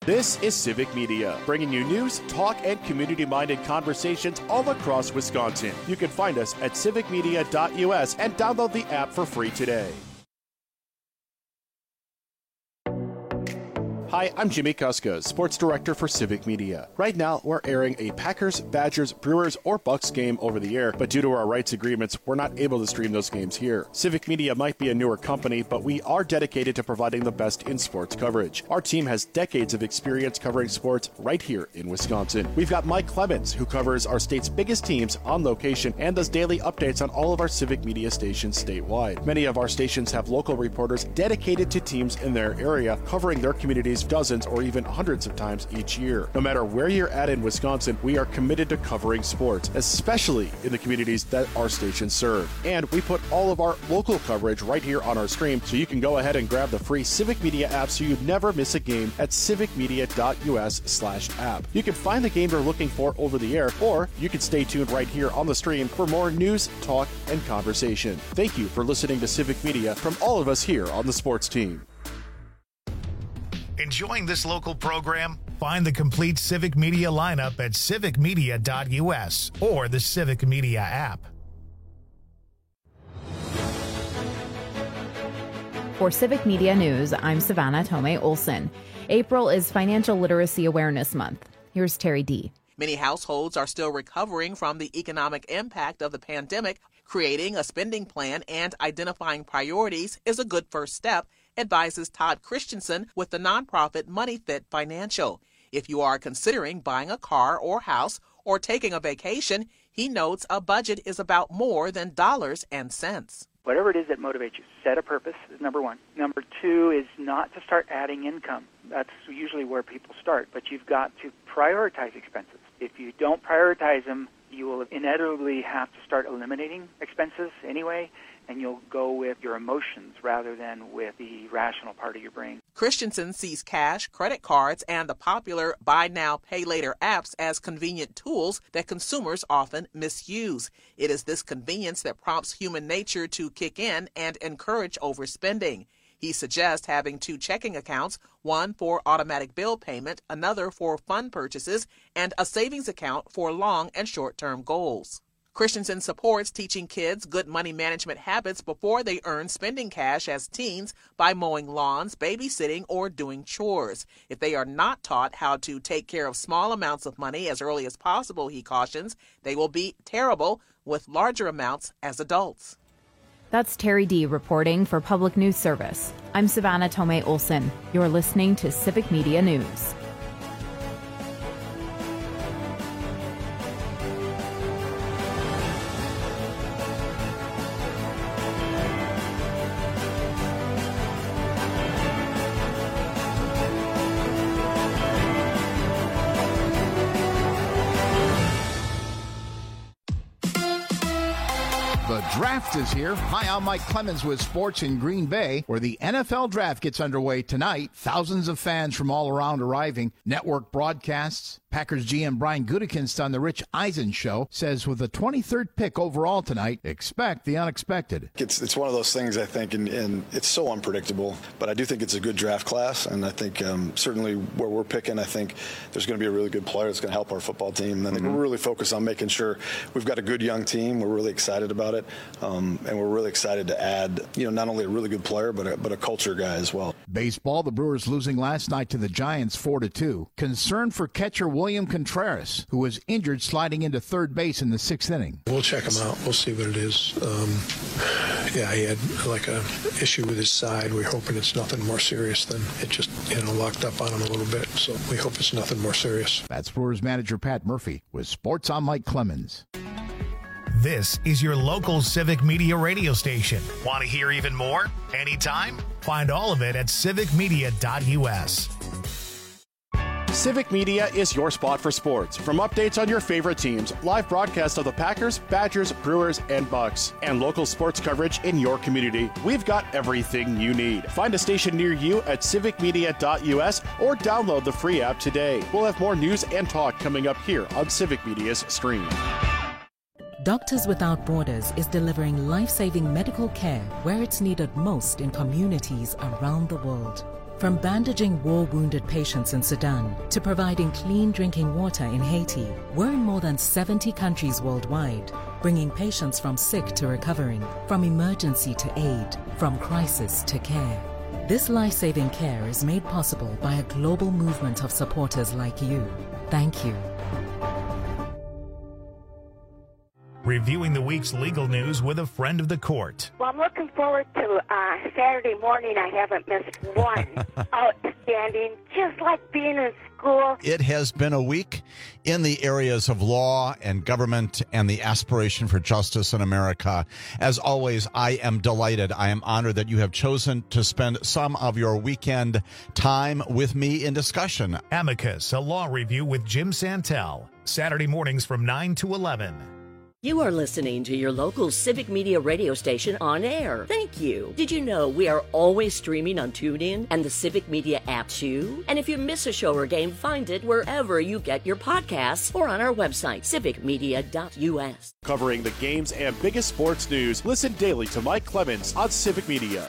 This is Civic Media, bringing you news, talk, and community-minded conversations all across Wisconsin. You can find us at civicmedia.us and download the app for free today. Hi, I'm Jimmy Kuska, Sports Director for Civic Media. Right now, we're airing a Packers, Badgers, Brewers, or Bucks game over the air, but due to our rights agreements, we're not able to stream those games here. Civic Media might be a newer company, but we are dedicated to providing the best in sports coverage. Our team has decades of experience covering sports right here in Wisconsin. We've got Mike Clemens, who covers our state's biggest teams on location and does daily updates on all of our Civic Media stations statewide. Many of our stations have local reporters dedicated to teams in their area, covering their communities dozens or even hundreds of times each year. No matter where you're at in Wisconsin, we are committed to covering sports, especially in the communities that our stations serve. And we put all of our local coverage right here on our stream, so you can go ahead and grab the free Civic Media app so you never miss a game at civicmedia.us/app. You can find the game you're looking for over the air, or you can stay tuned right here on the stream for more news, talk, and conversation. Thank you for listening to Civic Media from all of us here on the sports team. Enjoying this local program? Find the complete Civic Media lineup at civicmedia.us or the Civic Media app. For Civic Media News, I'm Savannah Tomei Olson. April is Financial Literacy Awareness Month. Here's Terry D. Many households are still recovering from the economic impact of the pandemic. Creating a spending plan and identifying priorities is a good first step, advises Todd Christensen with the nonprofit Money Fit Financial. If you are considering buying a car or house or taking a vacation, he notes a budget is about more than dollars and cents. Whatever it is that motivates you, set a purpose is number one. Number two is not to start adding income. That's usually where people start, but you've got to prioritize expenses. If you don't prioritize them, you will inevitably have to start eliminating expenses anyway, and you'll go with your emotions rather than with the rational part of your brain. Christensen sees cash, credit cards, and the popular buy now, pay later apps as convenient tools that consumers often misuse. It is this convenience that prompts human nature to kick in and encourage overspending. He suggests having two checking accounts, one for automatic bill payment, another for fund purchases, and a savings account for long and short-term goals. Christensen supports teaching kids good money management habits before they earn spending cash as teens by mowing lawns, babysitting, or doing chores. If they are not taught how to take care of small amounts of money as early as possible, he cautions, they will be terrible with larger amounts as adults. That's Terry D. reporting for Public News Service. I'm Savannah Tomei Olson. You're listening to Civic Media News. Draft is here. Hi, I'm Mike Clemens with Sports in Green Bay, where the NFL Draft gets underway tonight. Thousands of fans from all around arriving. Network broadcasts. Packers GM Brian Gutekunst on the Rich Eisen Show says with the 23rd pick overall tonight, expect the unexpected. It's one of those things, I think, and it's so unpredictable, but I do think it's a good draft class, and I think certainly where we're picking, I think there's going to be a really good player that's going to help our football team, and I think we're really focused on making sure we've got a good young team. We're really excited about it, and we're really excited to add, not only a really good player, but a culture guy as well. Baseball, the Brewers losing last night to the Giants 4-2. Concern for catcher William Contreras, who was injured sliding into third base in the sixth inning. We'll check him out. We'll see what it is. He had like a issue with his side. We're hoping it's nothing more serious than it just, locked up on him a little bit. So we hope it's nothing more serious. That's Brewers manager Pat Murphy with Sports on Mike Clemens. This is your local Civic Media radio station. Want to hear even more? Anytime? Find all of it at civicmedia.us. Civic Media is your spot for sports. From updates on your favorite teams, live broadcasts of the Packers, Badgers, Brewers, and Bucks, and local sports coverage in your community, we've got everything you need. Find a station near you at civicmedia.us or download the free app today. We'll have more news and talk coming up here on Civic Media's stream. Doctors Without Borders is delivering life-saving medical care where it's needed most in communities around the world. From bandaging war-wounded patients in Sudan to providing clean drinking water in Haiti, we're in more than 70 countries worldwide, bringing patients from sick to recovering, from emergency to aid, from crisis to care. This life-saving care is made possible by a global movement of supporters like you. Thank you. Reviewing the week's legal news with a friend of the court. Well, I'm looking forward to Saturday morning. I haven't missed one. Outstanding, just like being in school. It has been a week in the areas of law and government and the aspiration for justice in America. As always, I am delighted. I am honored that you have chosen to spend some of your weekend time with me in discussion. Amicus, a law review with Jim Santel. Saturday mornings from 9 to 11. You are listening to your local Civic Media radio station on air. Thank you. Did you know we are always streaming on TuneIn and the Civic Media app too? And if you miss a show or game, find it wherever you get your podcasts or on our website, civicmedia.us. Covering the games and biggest sports news, listen daily to Mike Clemens on Civic Media.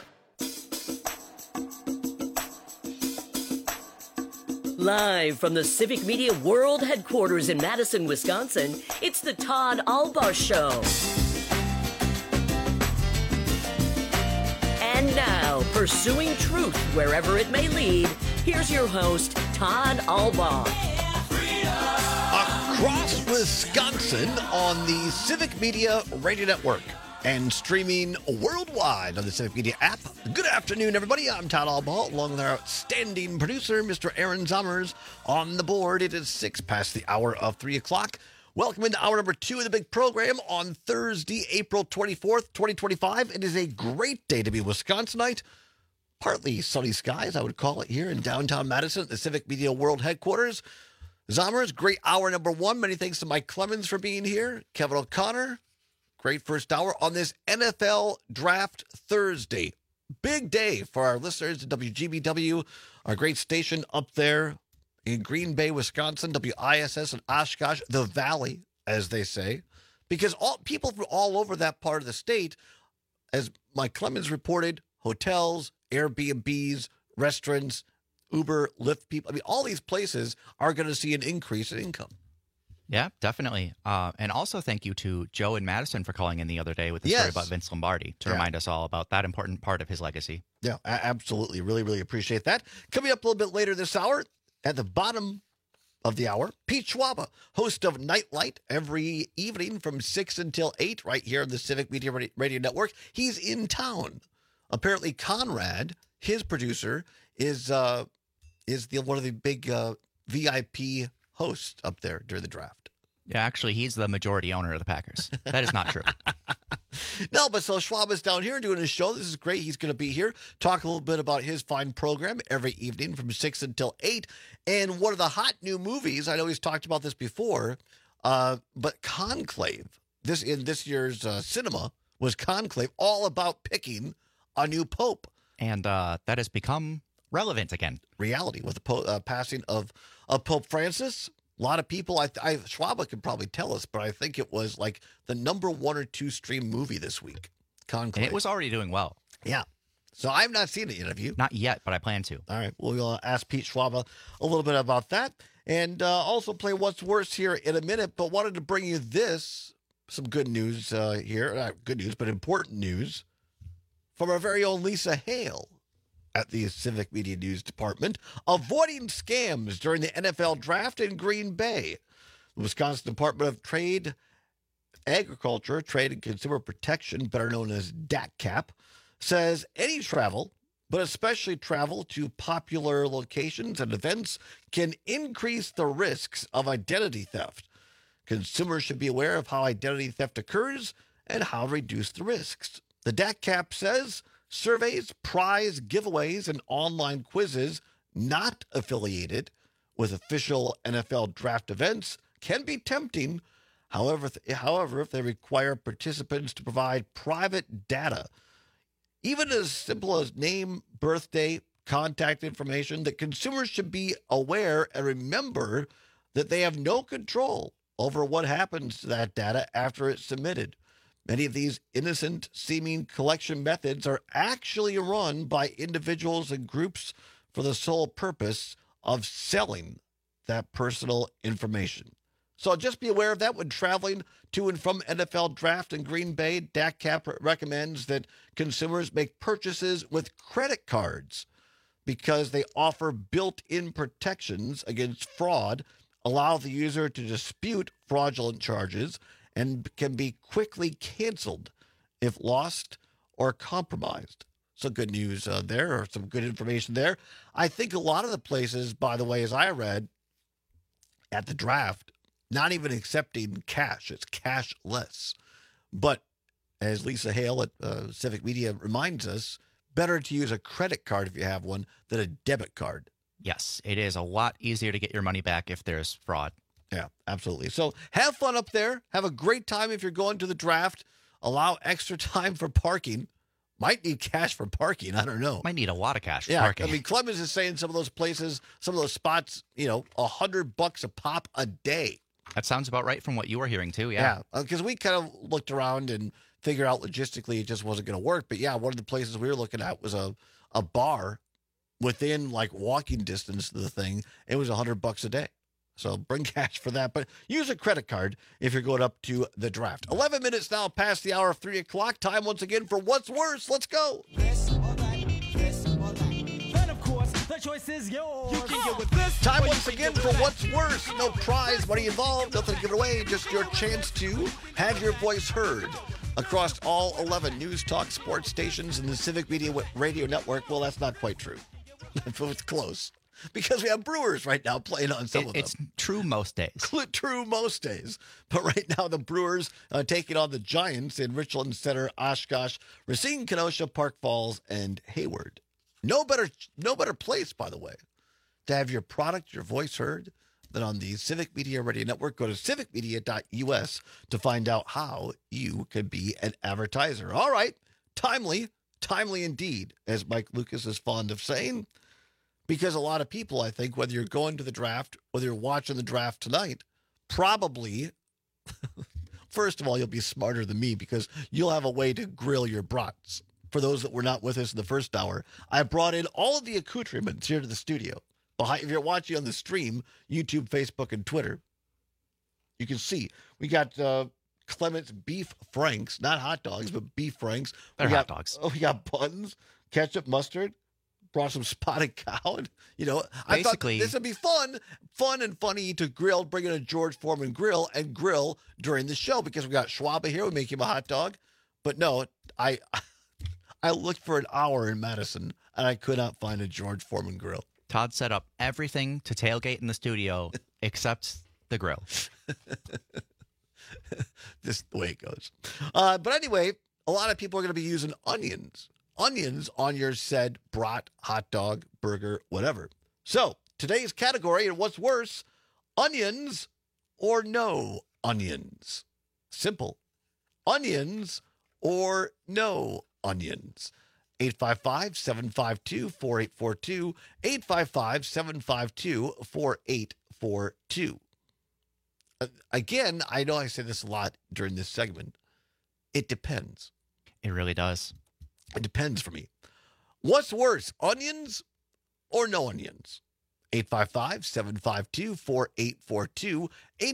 Live from the Civic Media World Headquarters in Madison, Wisconsin, it's the Todd Albaugh Show. And now, pursuing truth wherever it may lead, here's your host, Todd Albaugh. Across Wisconsin on the Civic Media Radio Network and streaming worldwide on the Civic Media app. Good afternoon, everybody. I'm Todd Albaugh, along with our outstanding producer, Mr. Aaron Zommers, on the board. It is 6 past the hour of 3 o'clock. Welcome into hour number 2 of the big program on Thursday, April 24th, 2025. It is a great day to be Wisconsinite. Partly sunny skies, I would call it, here in downtown Madison at the Civic Media World Headquarters. Zommers, great hour number 1. Many thanks to Mike Clemens for being here. Kevin O'Connor. Great first hour on this NFL Draft Thursday. Big day for our listeners at WGBW, our great station up there in Green Bay, Wisconsin, WISS and Oshkosh, the Valley, as they say, because all people from all over that part of the state, as Mike Clemens reported, hotels, Airbnbs, restaurants, Uber, Lyft people, I mean, all these places are going to see an increase in income. Yeah, definitely. And also thank you to Joe in Madison for calling in the other day with the story about Vince Lombardi to remind us all about that important part of his legacy. Yeah, absolutely. Really, really appreciate that. Coming up a little bit later this hour, at the bottom of the hour, Pete Schwaba, host of Nightlight every evening from 6 until 8 right here on the Civic Media Radio Network. He's in town. Apparently Conrad, his producer, is one of the big VIP hosts up there during the draft. Yeah, actually, he's the majority owner of the Packers. That is not true. No, but so Schwab is down here doing his show. This is great. He's going to be here, talk a little bit about his fine program every evening from 6 until 8. And one of the hot new movies, I know he's talked about this before, but Conclave, in this year's cinema, was Conclave, all about picking a new pope. And that has become relevant again. Reality with the passing of Pope Francis. A lot of people, Schwab could probably tell us, but I think it was like the number 1 or 2 stream movie this week, Conclave. And it was already doing well. Yeah. So I've not seen it yet. Have you? Not yet, but I plan to. All right. We'll ask Pete Schwab a little bit about that and also play What's Worse here in a minute, but wanted to bring you some good news here. Not good news, but important news from our very own Lisa Hale at the Civic Media News Department, avoiding scams during the NFL Draft in Green Bay. The Wisconsin Department of Trade, Agriculture, Trade and Consumer Protection, better known as DACCAP, says any travel, but especially travel to popular locations and events, can increase the risks of identity theft. Consumers should be aware of how identity theft occurs and how to reduce the risks. The DACCAP says surveys, prize giveaways, and online quizzes not affiliated with official NFL draft events can be tempting. However, if they require participants to provide private data, even as simple as name, birthday, contact information, that consumers should be aware and remember that they have no control over what happens to that data after it's submitted. Many of these innocent-seeming collection methods are actually run by individuals and groups for the sole purpose of selling that personal information. So just be aware of that when traveling to and from NFL Draft in Green Bay. DACCAP recommends that consumers make purchases with credit cards because they offer built-in protections against fraud, allow the user to dispute fraudulent charges, and can be quickly canceled if lost or compromised. So good news there, or some good information there. I think a lot of the places, by the way, as I read at the draft, not even accepting cash. It's cashless. But as Lisa Hale at Civic Media reminds us, better to use a credit card if you have one than a debit card. Yes, it is a lot easier to get your money back if there's fraud. Yeah, absolutely. So have fun up there. Have a great time if you're going to the draft. Allow extra time for parking. Might need cash for parking. I don't know. Might need a lot of cash for yeah, parking. I mean, Clemens is saying some of those places, some of those spots, $100 a pop a day. That sounds about right from what you were hearing, too. Yeah. Yeah, because we kind of looked around and figured out logistically it just wasn't going to work. But, yeah, one of the places we were looking at was a bar within, like, walking distance to the thing. It was $100 a day. So bring cash for that. But use a credit card if you're going up to the draft. 11 minutes now past the hour of 3 o'clock. Time once again for What's Worse. Let's go. The choice is yours. You can get with this. Time once again for What's Worse. No prize, money involved, nothing to give away. Just your chance to have your voice heard across all 11 news, talk, sports stations in the Civic Media Radio Network. Well, that's not quite true. It's close. Because we have Brewers right now playing on some of them. It's true most days. True most days. But right now, the Brewers taking on the Giants in Richland Center, Oshkosh, Racine, Kenosha, Park Falls, and Hayward. No better place, by the way, to have your product, your voice heard than on the Civic Media Radio Network. Go to civicmedia.us to find out how you can be an advertiser. All right. Timely indeed, as Mike Lucas is fond of saying. Because a lot of people, I think, whether you're going to the draft, whether you're watching the draft tonight, probably, first of all, you'll be smarter than me because you'll have a way to grill your brats. For those that were not with us in the first hour, I brought in all of the accoutrements here to the studio. If you're watching on the stream, YouTube, Facebook, and Twitter, you can see we got Clement's beef franks, not hot dogs, but beef franks. They're hot dogs. Oh, we got buns, ketchup, mustard. Brought some spotted cow. I thought this would be fun and funny to grill, bring in a George Foreman grill and grill during the show because we got Schwaba here. We make him a hot dog. But no, I looked for an hour in Madison and I could not find a George Foreman grill. Todd set up everything to tailgate in the studio except the grill. This is the way it goes. But anyway, a lot of people are going to be using onions on your said brat, hot dog, burger, whatever. So today's category and What's Worse, onions or no onions. Simple. Onions or no onions. 855-752-4842. 855-752-4842. Again, I know I say this a lot during this segment. It depends. It really does. It depends for me. What's worse, onions or no onions? 855-752-4842.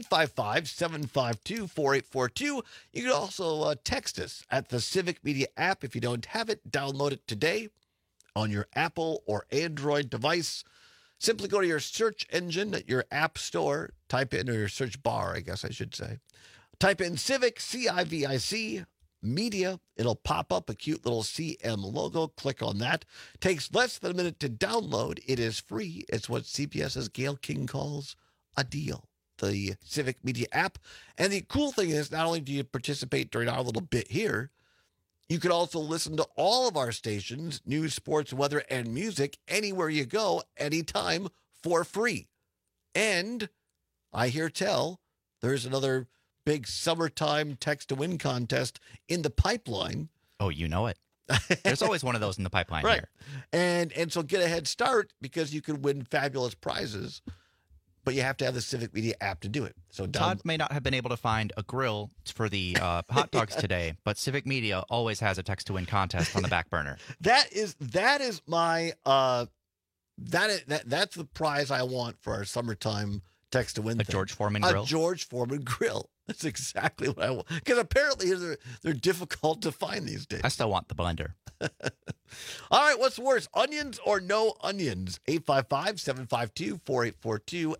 855-752-4842. You can also text us at the Civic Media app. If you don't have it, download it today on your Apple or Android device. Simply go to your search engine at your app store. Type in, or your search bar, I guess I should say. Type in Civic, C-I-V-I-C, Media. It'll pop up a cute little CM logo. Click on that. Takes less than a minute to download. It is free. It's what CBS's Gail King calls a deal. The Civic Media app. And the cool thing is, not only do you participate during our little bit here, you can also listen to all of our stations, news, sports, weather, and music, anywhere you go, anytime, for free. And I hear tell there's another big summertime text-to-win contest in the pipeline. Oh, you know it. There's always one of those in the pipeline right here. And so get a head start because you can win fabulous prizes, but you have to have the Civic Media app to do it. So Todd may not have been able to find a grill for the hot dogs today, but Civic Media always has a text-to-win contest on the back burner. That is my That's the prize I want for our summertime text to win. A George Foreman grill. A George Foreman grill. That's exactly what I want. Because apparently they're difficult to find these days. I still want the blender. All right, what's worse, onions or no onions? 855-752-4842.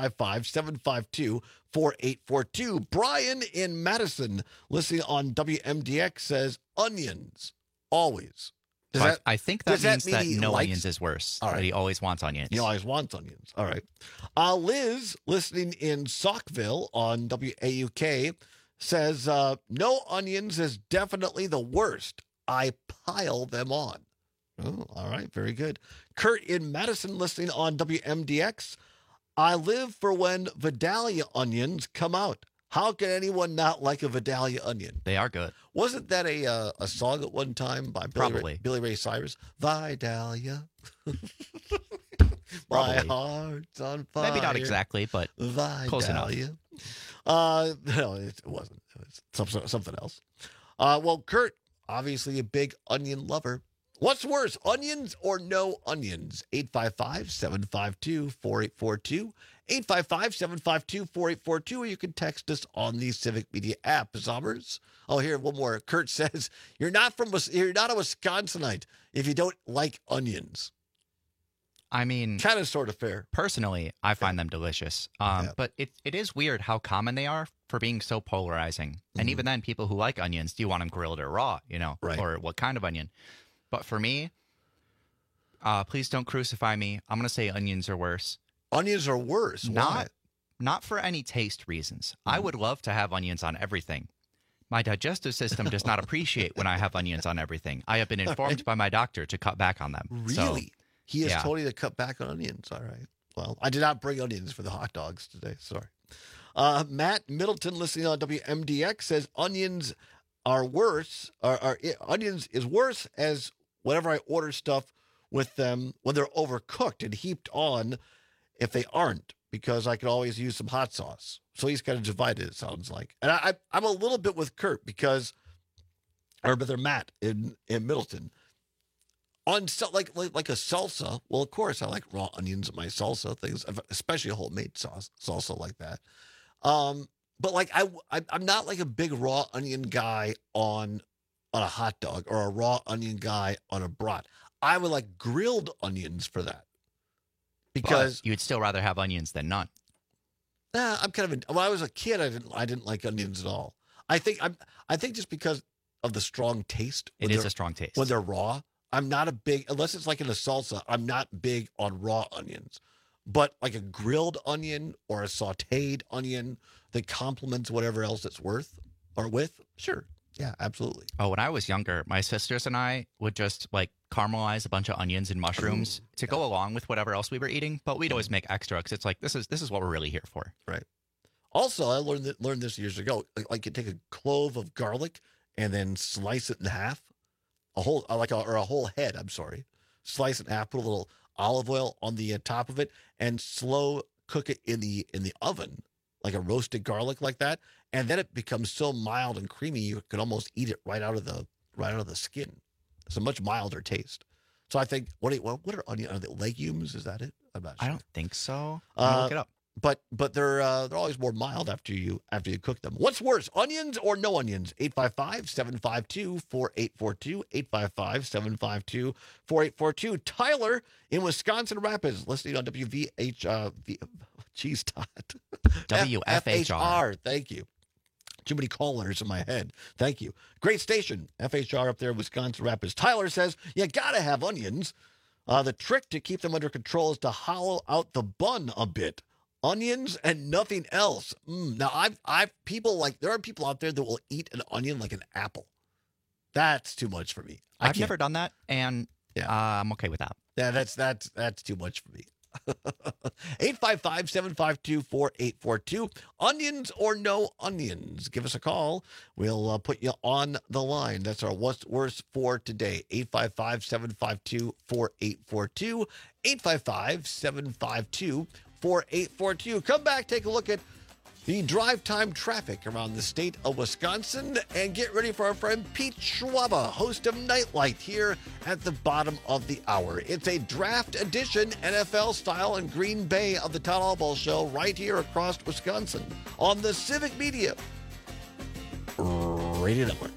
855-752-4842. Brian in Madison, listening on WMDX, says onions, always. I think that means that no likes onions is worse. All right. That he always wants onions. He always wants onions. All right. Liz, listening in Saukville on WAUK, says, no onions is definitely the worst. I pile them on. Oh, all right. Very good. Kurt in Madison, listening on WMDX. I live for when Vidalia onions come out. How can anyone not like a Vidalia onion? They are good. Wasn't that a song at one time by Billy Ray Cyrus? Vidalia. My heart's on fire. Maybe not exactly, but Vidalia. close enough. No, it wasn't. It was something else. Well, Kurt, obviously a big onion lover. What's worse, onions or no onions? 855-752-4842. 855-752-4842, or you can text us on the Civic Media app. Zombers. Oh, here, one more. Kurt says, you're not a Wisconsinite if you don't like onions. I mean, kind of sort of fair. Personally, I find them delicious. But it is weird how common they are for being so polarizing. Mm-hmm. And even then, people who like onions, do you want them grilled or raw, right. Or what kind of onion? But for me, please don't crucify me. I'm going to say onions are worse. Onions are worse? Why? Not for any taste reasons. I would love to have onions on everything. My digestive system does not appreciate when I have onions on everything. I have been informed by my doctor to cut back on them. Really? So, he has told you to cut back on onions. All right. Well, I did not bring onions for the hot dogs today. Sorry. Matt Middleton, listening on WMDX, says onions are worse. Onions is worse as whenever I order stuff with them when they're overcooked and heaped on if they aren't, because I could always use some hot sauce. So he's kind of divided, it sounds like. And I'm a little bit with Kurt or Matt in Middleton. On like a salsa, well, of course, I like raw onions in my salsa things, especially a homemade salsa like that. But like I'm not like a big raw onion guy on a hot dog or a raw onion guy on a brat. I would like grilled onions for that. Because you would still rather have onions than none. I'm kind of when I was a kid, I didn't like onions at all. I think just because of the strong taste. It is a strong taste when they're raw. I'm not a big, unless it's like in a salsa, I'm not big on raw onions. But like a grilled onion or a sautéed onion that complements whatever else it's with, sure. Yeah, absolutely. Oh, when I was younger, my sisters and I would just like caramelize a bunch of onions and mushrooms to go along with whatever else we were eating. But we'd always make extra because it's like, this is what we're really here for. Right. Also, I learned this years ago. Like you take a clove of garlic and then slice it in half. A whole head, I'm sorry. Slice it in half, put a little olive oil on the top of it, and slow cook it in the oven, like a roasted garlic like that. And then it becomes so mild and creamy you can almost eat it right out of the skin. It's a much milder taste. So I think what are onions? Are they legumes? Is that it? I'm not sure. I don't think so. Look it up. But they're always more mild after you cook them. What's worse, onions or no onions? 855-752-4842. 855-752-4842. Tyler in Wisconsin Rapids, listening on WFHR. Thank you. Too many callers in my head. Thank you. Great station, FHR up there in Wisconsin Rapids. Tyler says, you got to have onions. The trick to keep them under control is to hollow out the bun a bit. Onions and nothing else. Now, there are people out there that will eat an onion like an apple. That's too much for me. I've never done that, and I'm okay with that. Yeah, that's too much for me. 855-752-4842. Onions or no onions? Give us a call. We'll put you on the line. That's our What's Worse for today. 855-752-4842. 855-752-4842. Come back, take a look at the drive time traffic around the state of Wisconsin, and get ready for our friend Pete Schwaba, host of Nightlight, here at the bottom of the hour. It's a draft edition, NFL style, in Green Bay of the Todd Albaugh Show, right here across Wisconsin on the Civic Media Radio Network.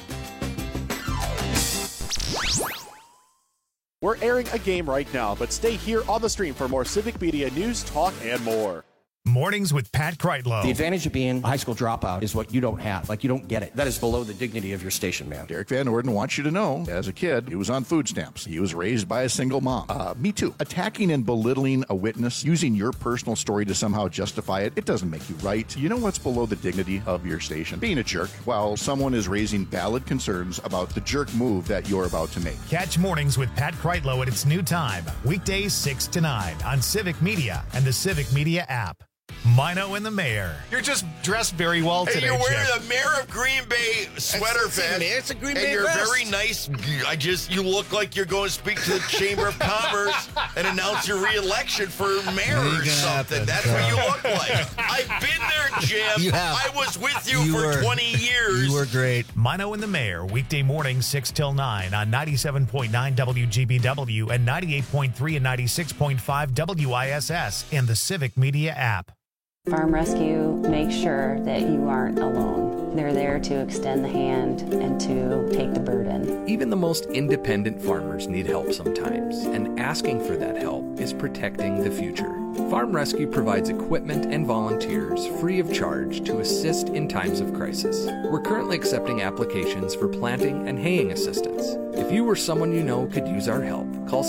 We're airing a game right now, but stay here on the stream for more Civic Media news, talk, and more. Mornings with Pat Kreitlow. The advantage of being a high school dropout is what you don't have. Like, you don't get it. That is below the dignity of your station, man. Derek Van Orden wants you to know, as a kid, he was on food stamps. He was raised by a single mom. Me too. Attacking and belittling a witness, using your personal story to somehow justify it, it doesn't make you right. You know what's below the dignity of your station? Being a jerk while someone is raising valid concerns about the jerk move that you're about to make. Catch Mornings with Pat Kreitlow at its new time, weekdays 6 to 9 on Civic Media and the Civic Media app. Mino and the Mayor. You're just dressed very well today, you're wearing Chip. the Mayor of Green Bay sweater vest. It's a Green Bay and you're vest. very nice. You look like you're going to speak to the Chamber of Commerce and announce your re-election for mayor or something. That's what you look like. I've been there, Jim. You have. I was with you for 20 years. You were great. Mino and the Mayor, weekday mornings 6 till 9 on 97.9 WGBW and 98.3 and 96.5 WISS and the Civic Media app. Farm Rescue makes sure that you aren't alone. They're there to extend the hand and to take the burden. Even the most independent farmers need help sometimes, and asking for that help is protecting the future. Farm Rescue provides equipment and volunteers free of charge to assist in times of crisis. We're currently accepting applications for planting and haying assistance. If you or someone you know could use our help, call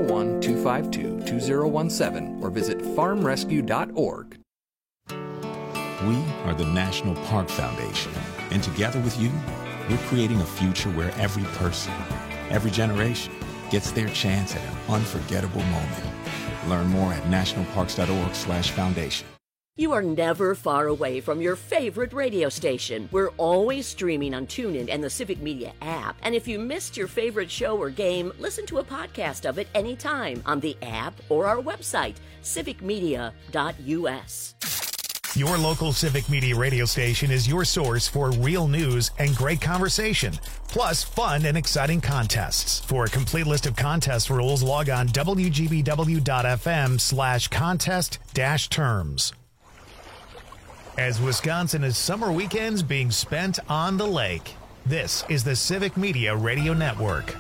701-252-2017 or visit farmrescue.org. We are the National Park Foundation, and together with you, we're creating a future where every person, every generation, gets their chance at an unforgettable moment. Learn more at nationalparks.org/foundation. You are never far away from your favorite radio station. We're always streaming on TuneIn and the Civic Media app. And if you missed your favorite show or game, listen to a podcast of it anytime on the app or our website, civicmedia.us. Your local Civic Media radio station is your source for real news and great conversation, plus fun and exciting contests. For a complete list of contest rules, log on wgbw.fm/contest-terms. As Wisconsin is summer weekends being spent on the lake, this is the Civic Media Radio Network.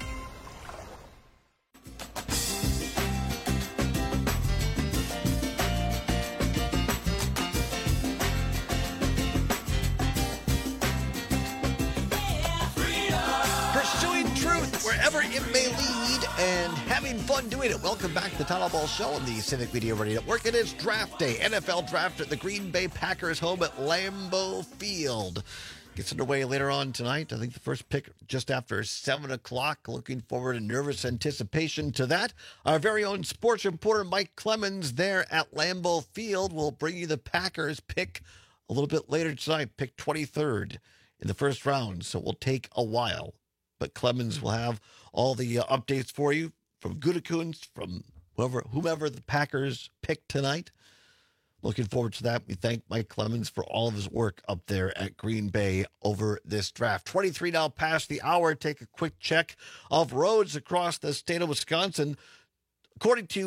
Wherever it may lead, and having fun doing it. Welcome back to the Todd Albaugh Show on the Civic Media Radio Network. It is draft day, NFL draft at the Green Bay Packers home at Lambeau Field. Gets underway later on tonight. I think the first pick just after 7 o'clock. Looking forward in nervous anticipation to that. Our very own sports reporter Mike Clemens there at Lambeau Field will bring you the Packers pick a little bit later tonight, pick 23rd in the first round. So it will take a while. But Clemens will have all the updates for you from Gutekunst, from whomever the Packers pick tonight. Looking forward to that. We thank Mike Clemens for all of his work up there at Green Bay over this draft. 23 now past the hour. Take a quick check of roads across the state of Wisconsin. According to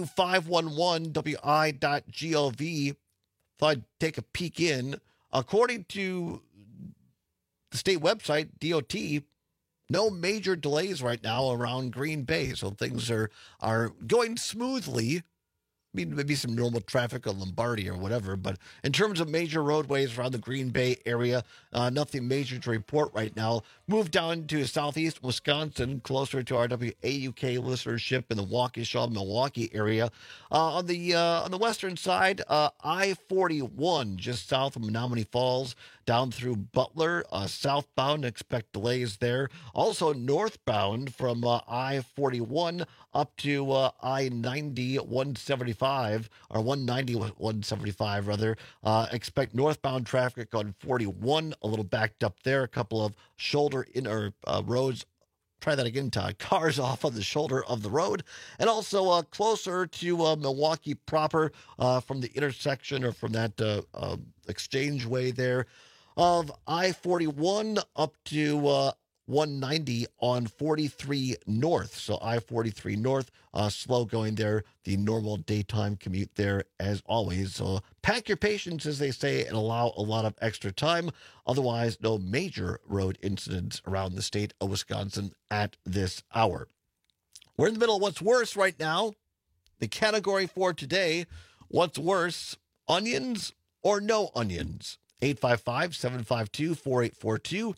511wi.gov, thought I'd take a peek in. According to the state website, DOT, no major delays right now around Green Bay, so things are going smoothly. I mean, maybe some normal traffic on Lombardi or whatever, but in terms of major roadways around the Green Bay area, nothing major to report right now. Move down to southeast Wisconsin, closer to our WAUK listenership in the Waukesha, Milwaukee area. On the western side, I-41, just south of Menominee Falls, down through Butler, southbound, expect delays there. Also northbound from I-41 up to I-90, 175, or 190, 175 rather. Expect northbound traffic on 41, a little backed up there. A couple of shoulder roads Try that again, Todd. Cars off on the shoulder of the road. And also closer to Milwaukee proper from the intersection or from that exchange way there of I-41 up to 190 on 43 North. So I-43 North, slow going there, the normal daytime commute there as always. So pack your patience, as they say, and allow a lot of extra time. Otherwise, no major road incidents around the state of Wisconsin at this hour. We're in the middle of what's worse right now. The category for today, what's worse, onions or no onions? 855-752-4842.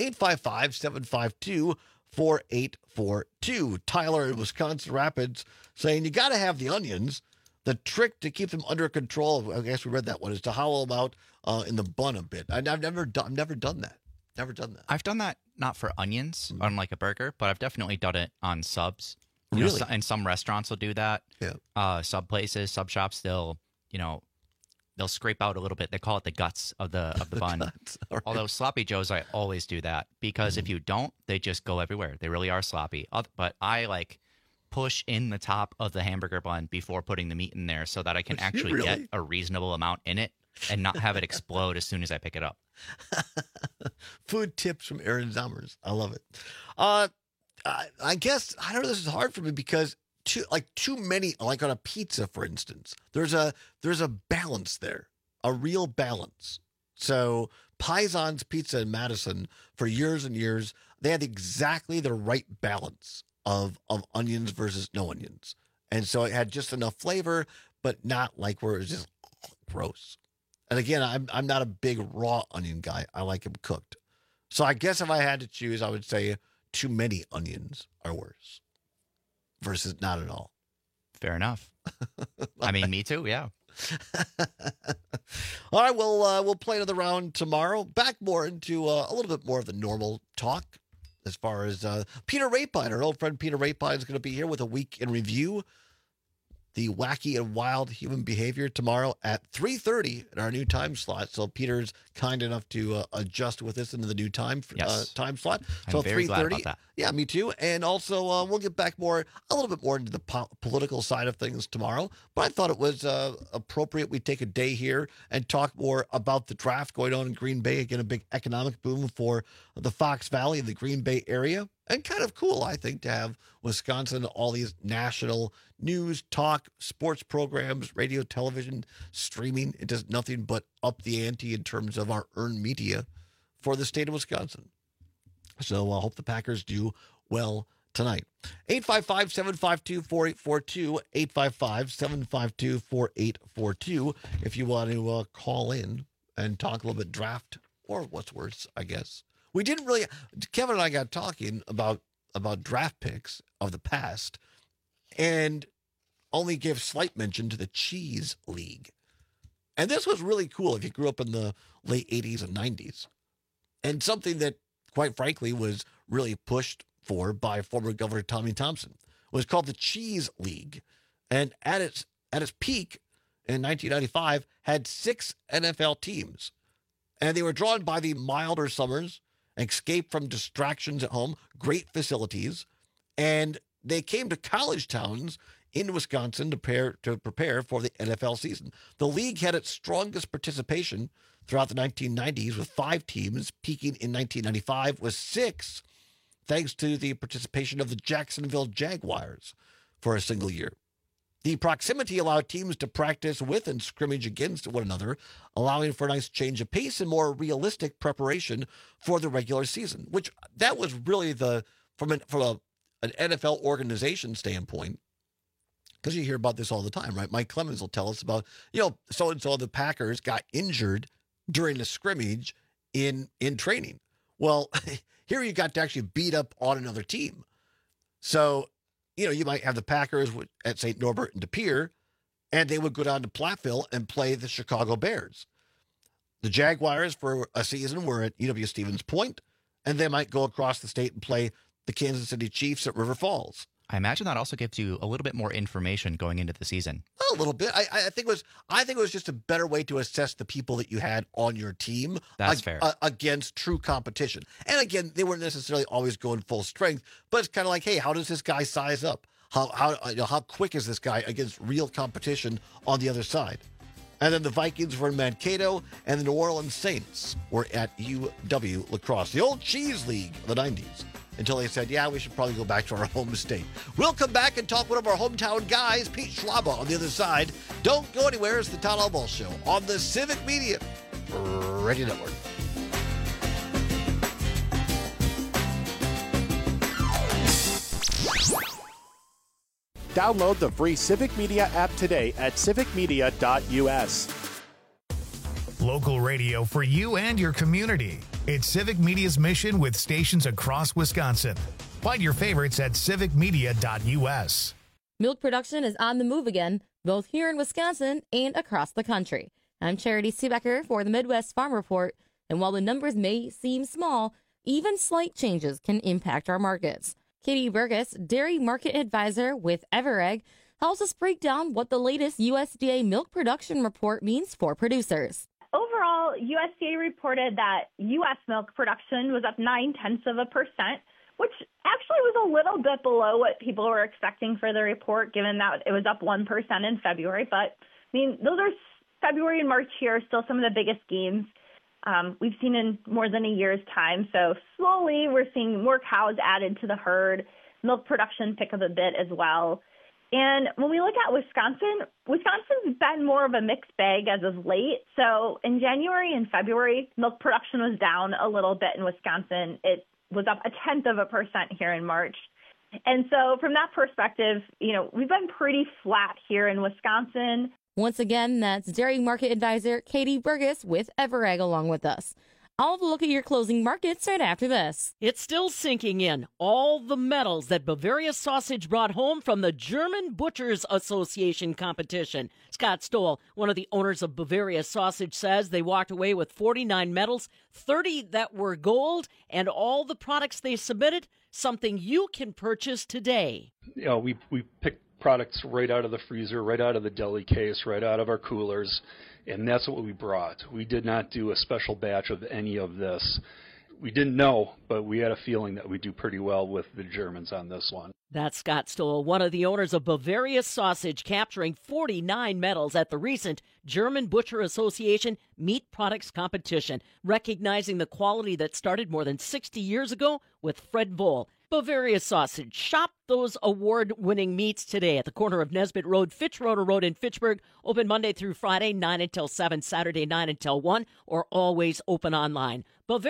855-752-4842. Tyler in Wisconsin Rapids saying you got to have the onions. The trick to keep them under control, I guess we read that one, is to hollow them out in the bun a bit. I've never done that. Never done that. I've done that not for onions on like a burger, but I've definitely done it on subs. Really? And some restaurants will do that. Yeah. Sub places, sub shops, they'll scrape out a little bit. They call it the guts of the bun. Right. Although Sloppy Joes, I always do that because if you don't, they just go everywhere. They really are sloppy. But I push in the top of the hamburger bun before putting the meat in there so that I can actually get a reasonable amount in it and not have it explode as soon as I pick it up. Food tips from Aaron Zommers. I love it. I guess, I don't know, this is hard for me because too many, like on a pizza, for instance, there's a balance there, a real balance. So Paisan's Pizza in Madison, for years and years, they had exactly the right balance of onions versus no onions. And so it had just enough flavor, but not like where it was just gross. And again, I'm not a big raw onion guy. I like them cooked. So I guess if I had to choose, I would say too many onions are worse versus not at all. Fair enough. I mean, me too, yeah. All right, we'll play another round tomorrow. Back more into a little bit more of the normal talk as far as Peter Rapine, our old friend Peter Rapine, is going to be here with a week in review. The wacky and wild human behavior tomorrow at 3:30 in our new time slot. So Peter's kind enough to adjust with us into the new time time slot. So I'm very glad about that. Yeah, me too. And also we'll get back a little bit more into the political side of things tomorrow. But I thought it was appropriate we take a day here and talk more about the draft going on in Green Bay. Again, a big economic boom for the Fox Valley and the Green Bay area. And kind of cool, I think, to have Wisconsin, all these national news, talk, sports programs, radio, television, streaming. It does nothing but up the ante in terms of our earned media for the state of Wisconsin. So I hope the Packers do well tonight. 855-752-4842, 855-752-4842 if you want to call in and talk a little bit draft or what's worse, I guess. We didn't really, Kevin and I got talking about draft picks of the past and only give slight mention to the Cheese League. And this was really cool if you grew up in the late 80s and 90s. And something that, quite frankly, was really pushed for by former Governor Tommy Thompson. It was called the Cheese League. And at its peak in 1995, had 6 NFL teams. And they were drawn by the milder summers, escape from distractions at home, great facilities, and they came to college towns in Wisconsin to prepare for the NFL season. The league had its strongest participation throughout the 1990s with 5 teams, peaking in 1995 with 6, thanks to the participation of the Jacksonville Jaguars for a single year. The proximity allowed teams to practice with and scrimmage against one another, allowing for a nice change of pace and more realistic preparation for the regular season, which that was really from an NFL organization standpoint, because you hear about this all the time, right? Mike Clemens will tell us about, so-and-so of the Packers got injured during the scrimmage in training. Well, here you got to actually beat up on another team. So, you might have the Packers at St. Norbert and De Pere, and they would go down to Platteville and play the Chicago Bears. The Jaguars for a season were at UW-Stevens Point, and they might go across the state and play the Kansas City Chiefs at River Falls. I imagine that also gives you a little bit more information going into the season. A little bit. I think it was just a better way to assess the people that you had on your team. That's fair. Against true competition. And again, they weren't necessarily always going full strength, but it's kind of like, hey, how does this guy size up? How quick is this guy against real competition on the other side? And then the Vikings were in Mankato, and the New Orleans Saints were at UW La Crosse, the old cheese league of the 90s, until they said, yeah, we should probably go back to our home state. We'll come back and talk one of our hometown guys, Pete Schlaba, on the other side. Don't go anywhere. It's the Todd Albaugh Show on the Civic Media Radio Network. Download the free Civic Media app today at civicmedia.us. Local radio for you and your community. It's Civic Media's mission with stations across Wisconsin. Find your favorites at civicmedia.us. Milk production is on the move again, both here in Wisconsin and across the country. I'm Charity Seebecker for the Midwest Farm Report, and while the numbers may seem small, even slight changes can impact our markets. Katie Burgess, Dairy Market Advisor with Everegg, helps us break down what the latest USDA milk production report means for producers. Overall, USDA reported that U.S. milk production was up 0.9%, which actually was a little bit below what people were expecting for the report, given that it was up 1% in February. But, I mean, those are February and March here, still some of the biggest gains we've seen in more than a year's time. So slowly we're seeing more cows added to the herd, milk production pick up a bit as well. And when we look at Wisconsin's been more of a mixed bag as of late. So in January and February, milk production was down a little bit in Wisconsin. It was up 0.1% here in March. And so from that perspective, we've been pretty flat here in Wisconsin. Once again, that's Dairy Market Advisor Katie Burgess with Everegg along with us. I'll have a look at your closing markets right after this. It's still sinking in. All the medals that Bavaria Sausage brought home from the German Butchers Association competition. Scott Stoll, one of the owners of Bavaria Sausage, says they walked away with 49 medals, 30 that were gold, and all the products they submitted, something you can purchase today. We picked products right out of the freezer, right out of the deli case, right out of our coolers, and that's what we brought. We did not do a special batch of any of this. We didn't know, but we had a feeling that we'd do pretty well with the Germans on this one. That's Scott Stoll, one of the owners of Bavaria Sausage, capturing 49 medals at the recent German Butcher Association Meat Products Competition, recognizing the quality that started more than 60 years ago with Fred Voll. Bavaria Sausage. Shop those award-winning meats today at the corner of Nesbitt Road, Fitzroder Road in Fitchburg. Open Monday through Friday, 9 until 7, Saturday, 9 until 1, or always open online.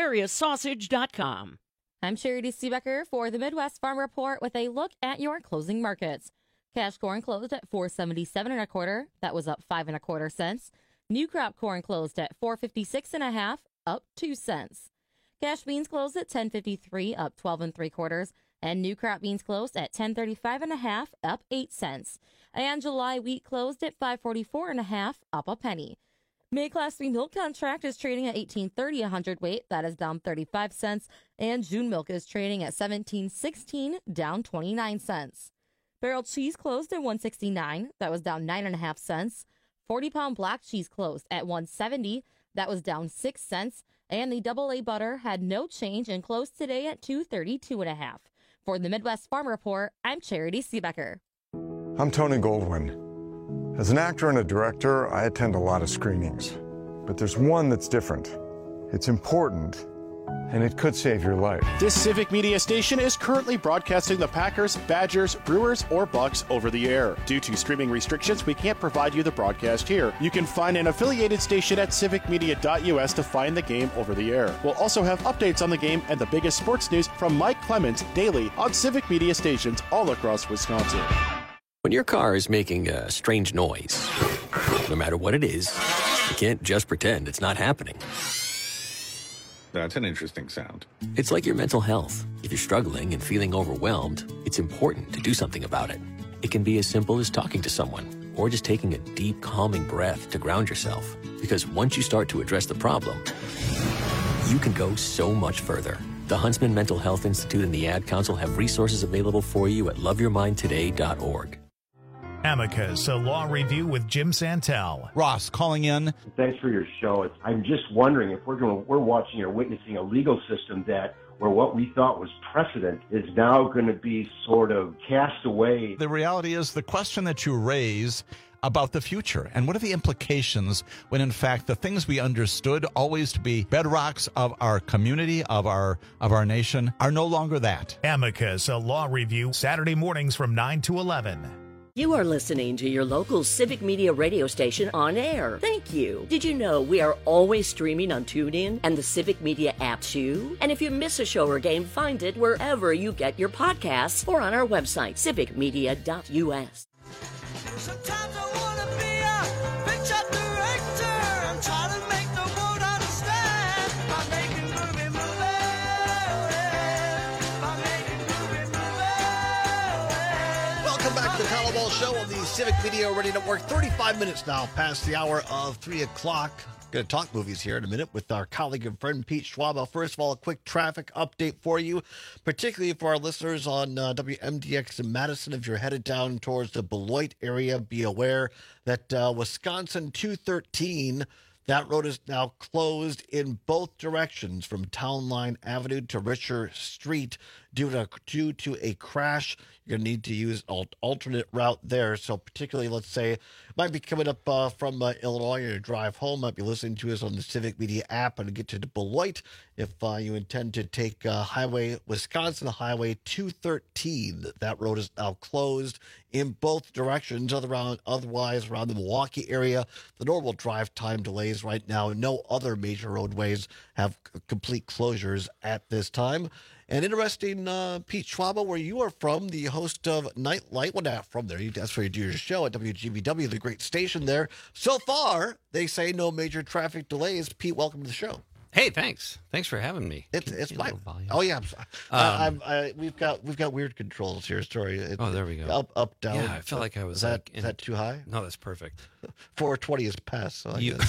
BavariaSausage.com. I'm Charity Seebecker for the Midwest Farm Report with a look at your closing markets. Cash corn closed at $4.77 1/4. That was up 5 1/4 cents. New crop corn closed at $4.56 1/2, up 2 cents. Cash beans closed at $10.53, up 12 3/4, and new crop beans closed at $10.35 1/2, up 8 cents. And July wheat closed at $5.44 1/2, up a penny. May Class 3 milk contract is trading at $18.30 a hundredweight. That is down 35 cents. And June milk is trading at $17.16, down 29 cents. Barrel cheese closed at $1.69. That was down 9 1/2 cents. 40-pound black cheese closed at $1.70. That was down 6 cents. And the AA butter had no change and closed today at $2.32 1/2. For the Midwest Farm Report, I'm Charity Seebecker. I'm Tony Goldwyn. As an actor and a director, I attend a lot of screenings. But there's one that's different. It's important, and it could save your life. This Civic Media station is currently broadcasting the Packers, Badgers, Brewers, or Bucks over the air. Due to streaming restrictions, we can't provide you the broadcast here. You can find an affiliated station at civicmedia.us to find the game over the air. We'll also have updates on the game and the biggest sports news from Mike Clemens daily on Civic Media stations all across Wisconsin. When your car is making a strange noise, no matter what it is, you can't just pretend it's not happening. That's an interesting sound. It's like your mental health. If you're struggling and feeling overwhelmed, it's important to do something about it. It can be as simple as talking to someone or just taking a deep, calming breath to ground yourself. Because once you start to address the problem, you can go so much further. The Huntsman Mental Health Institute and the Ad Council have resources available for you at loveyourmindtoday.org. Amicus, a law review with Jim Santel. Ross calling in. Thanks for your show. I'm just wondering if we're watching or witnessing a legal system where what we thought was precedent is now going to be sort of cast away. The reality is the question that you raise about the future and what are the implications when in fact the things we understood always to be bedrocks of our community, of our nation, are no longer that. Amicus, a law review, Saturday mornings from 9 to 11. You are listening to your local Civic Media radio station on air. Thank you. Did you know we are always streaming on TuneIn and the Civic Media app too? And if you miss a show or game, find it wherever you get your podcasts or on our website, civicmedia.us. Sometimes I wanna be a picture director. I'm trying to make the world understand by making movie. Welcome back to the Powerball Show on the Civic Media Radio Network. 35 minutes now past the hour of 3 o'clock. Going to talk movies here in a minute with our colleague and friend Pete Schwab. First of all, a quick traffic update for you, particularly for our listeners on WMDX in Madison. If you're headed down towards the Beloit area, be aware that Wisconsin 213, that road is now closed in both directions from Town Line Avenue to Richer Street due to a crash. You're going to need to use an alternate route there. So particularly, let's say, might be coming up from Illinois, your drive home, might be listening to us on the Civic Media app and get to Beloit. If you intend to take Wisconsin Highway 213, that road is now closed in both directions. Otherwise, around the Milwaukee area, the normal drive time delays right now. No other major roadways have complete closures at this time. And interesting, Pete Schwab, where you are from, the host of Nightlight. Well, not from there. That's where you do your show at WGBW, the great station there. So far, they say no major traffic delays. Pete, welcome to the show. Hey, thanks. Thanks for having me. It's my volume. Oh yeah, we've got weird controls here. Sorry. There we go. Up, down. Yeah, I felt like I was. Is that too high? No, that's perfect. 420 is past. So I guess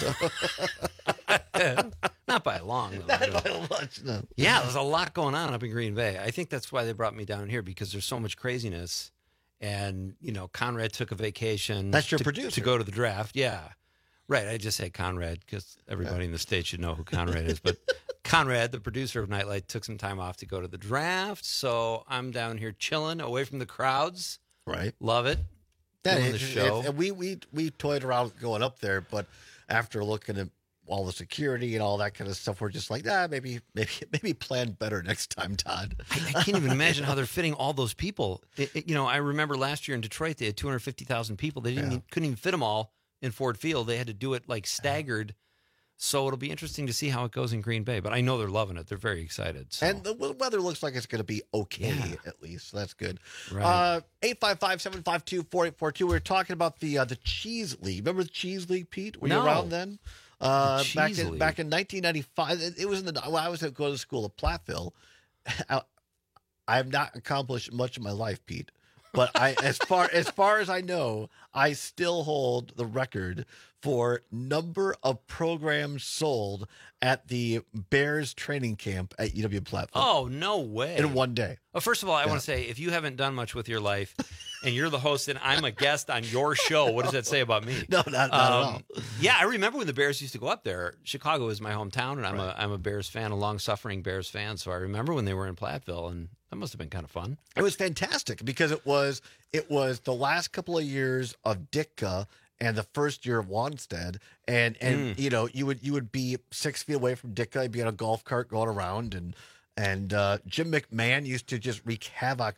so. Not by long. Though, Not by much. No. Yeah, there's a lot going on up in Green Bay. I think that's why they brought me down here, because there's so much craziness. And Conrad took a vacation. That's your producer to go to the draft. Yeah. Right, I just say Conrad because everybody in the state should know who Conrad is. But Conrad, the producer of Nightlight, took some time off to go to the draft. So I'm down here chilling, away from the crowds. Right. Love it. Doing the show. And we toyed around going up there, but after looking at all the security and all that kind of stuff, we're just like, maybe plan better next time, Todd. I can't even imagine how they're fitting all those people. I remember last year in Detroit, they had 250,000 people. They couldn't even fit them all in Ford Field. They had to do it like staggered. So it'll be interesting to see how it goes in Green Bay. But I know they're loving it. They're very excited. So. And the weather looks like it's going to be okay, at least. So that's good. Right. 855-752-4842. We were talking about the Cheese League. Remember the Cheese League, Pete? Were you around then? Back in 1995. It was when I was going to school at Platteville. I have not accomplished much in my life, Pete. But as far as I know, I still hold the record for number of programs sold at the Bears training camp at UW Platteville. Oh, no way. In one day. Well, first of all, I want to say, if you haven't done much with your life and you're the host and I'm a guest on your show, what does that say about me? No, not at all. Yeah, I remember when the Bears used to go up there. Chicago is my hometown, and I'm a Bears fan, a long-suffering Bears fan. So I remember when they were in Platteville, and that must have been kind of fun. It was fantastic because it was the last couple of years of Ditka and the first year of Wanstead, and you would be 6 feet away from Ditka, you'd be on a golf cart going around, and Jim McMahon used to just wreak havoc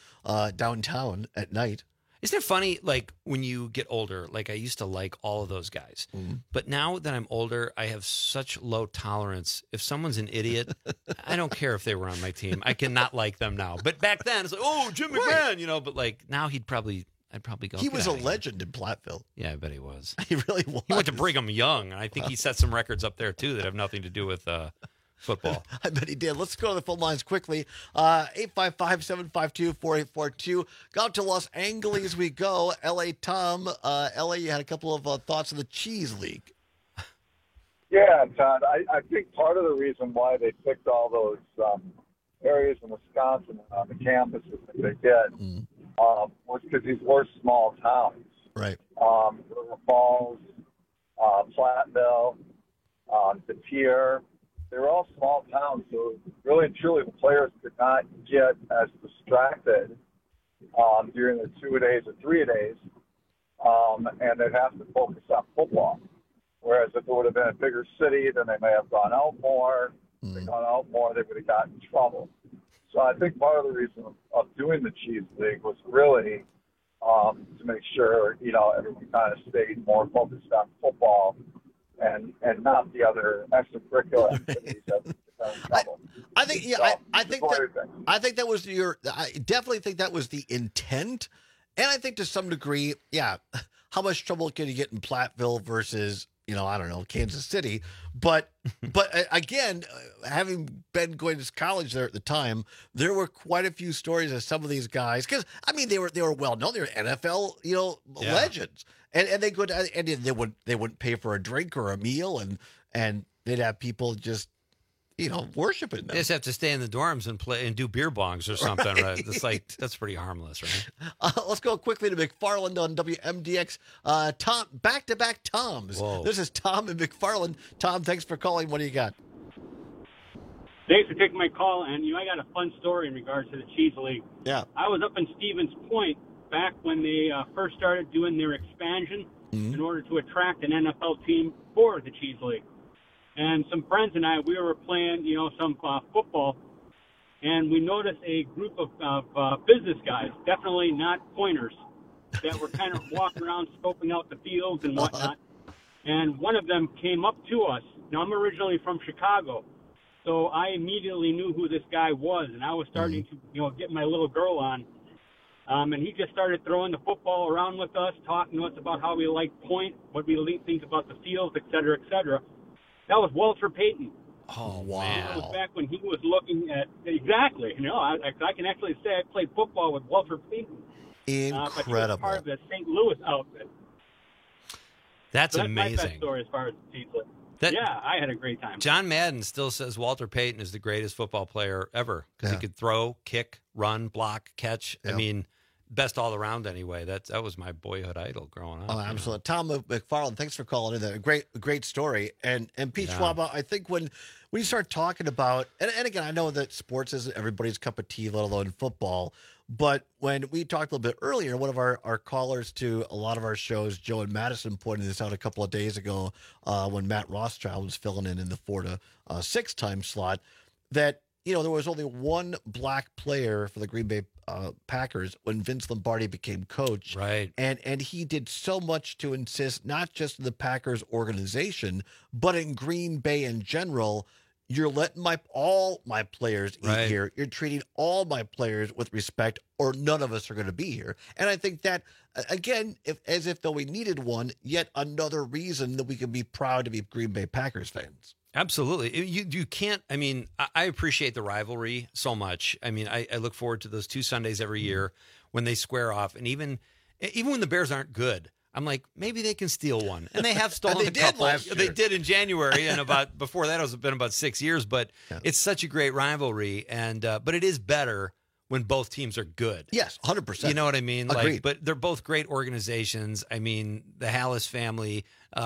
downtown at night. Isn't it funny, like, when you get older, like, I used to like all of those guys. Mm-hmm. But now that I'm older, I have such low tolerance. If someone's an idiot, I don't care if they were on my team. I cannot like them now. But back then, it's like, oh, Jim McMahon, but, like, now I'd probably go. He was a legend in Platteville. Yeah, I bet he was. He really was. He went to Brigham Young, and I think he set some records up there, too, that have nothing to do with football. I bet he did. Let's go to the phone lines quickly. 855-752-4842. Go out to Los Angeles we go. L.A. Tom. L.A., you had a couple of thoughts on the Cheese League. Yeah, Todd. I think part of the reason why they picked all those areas in Wisconsin on the campuses that they did was because these were small towns. Right. River Falls, Platteville, De Pere. They were all small towns, so really and truly the players could not get as distracted during the 2-a-days or 3-a-days, and they'd have to focus on football. Whereas if it would have been a bigger city, then they may have gone out more. If they'd gone out more, they would have gotten in trouble. So I think part of the reason of doing the Cheese League was really to make sure, everyone kind of stayed more focused on football and not the other extracurricular activities that got in trouble. I think, I think that was I definitely think that was the intent. And I think to some degree, how much trouble can you get in Platteville versus, I don't know, Kansas City. But again, having been going to college there at the time, there were quite a few stories of some of these guys. Because, they were well known. They were NFL, legends. And they could, and they wouldn't pay for a drink or a meal, and they'd have people just, worshiping them. They just have to stay in the dorms and play and do beer bongs or something, right? It's like, that's pretty harmless, right? Let's go quickly to McFarland on WMDX. Tom, back-to-back Toms. Whoa. This is Tom and McFarland. Tom, thanks for calling. What do you got? Thanks for taking my call, and I got a fun story in regards to the Cheese League. Yeah. I was up in Stevens Point back when they first started doing their expansion in order to attract an NFL team for the Cheese League. And some friends and I, we were playing, some football, and we noticed a group of business guys, definitely not pointers, that were kind of walking around scoping out the fields and whatnot. And one of them came up to us. Now, I'm originally from Chicago, so I immediately knew who this guy was, and I was starting to, get my little girl on. And he just started throwing the football around with us, talking to us about how we like point, what we think about the fields, et cetera, et cetera. That was Walter Payton. Oh, wow. That was back when he was looking at, exactly. I can actually say I played football with Walter Payton. Incredible. But he was part of the St. Louis outfit. That's my amazing. best story as far as the Cheese League. I had a great time. John Madden still says Walter Payton is the greatest football player ever because he could throw, kick, run, block, catch. Yep. I mean, best all around anyway. That was my boyhood idol growing up. Oh, absolutely. Tom McFarland, thanks for calling in. A great story. And Pete Schwaba, I think when you start talking about, and again, I know that sports isn't everybody's cup of tea, let alone football, but when we talked a little bit earlier, one of our callers to a lot of our shows, Joe and Madison, pointed this out a couple of days ago when Matt Rothschild was filling in the 4 to 6 time slot, that there was only one black player for the Green Bay Packers when Vince Lombardi became coach. Right. And he did so much to insist, not just in the Packers organization, but in Green Bay in general, you're letting all my players eat here. You're treating all my players with respect, or none of us are going to be here. And I think that, again, as if though we needed one, yet another reason that we can be proud to be Green Bay Packers fans. Absolutely. You can't, I appreciate the rivalry so much. I look forward to those 2 Sundays every year when they square off. And even when the Bears aren't good, I'm like, maybe they can steal one. And they have stolen a couple. They did in January, and before that, it's been about 6 years. But it's such a great rivalry. And but it is better when both teams are good. Yes, 100%. You know what I mean? Agreed. But they're both great organizations. The Hallis family,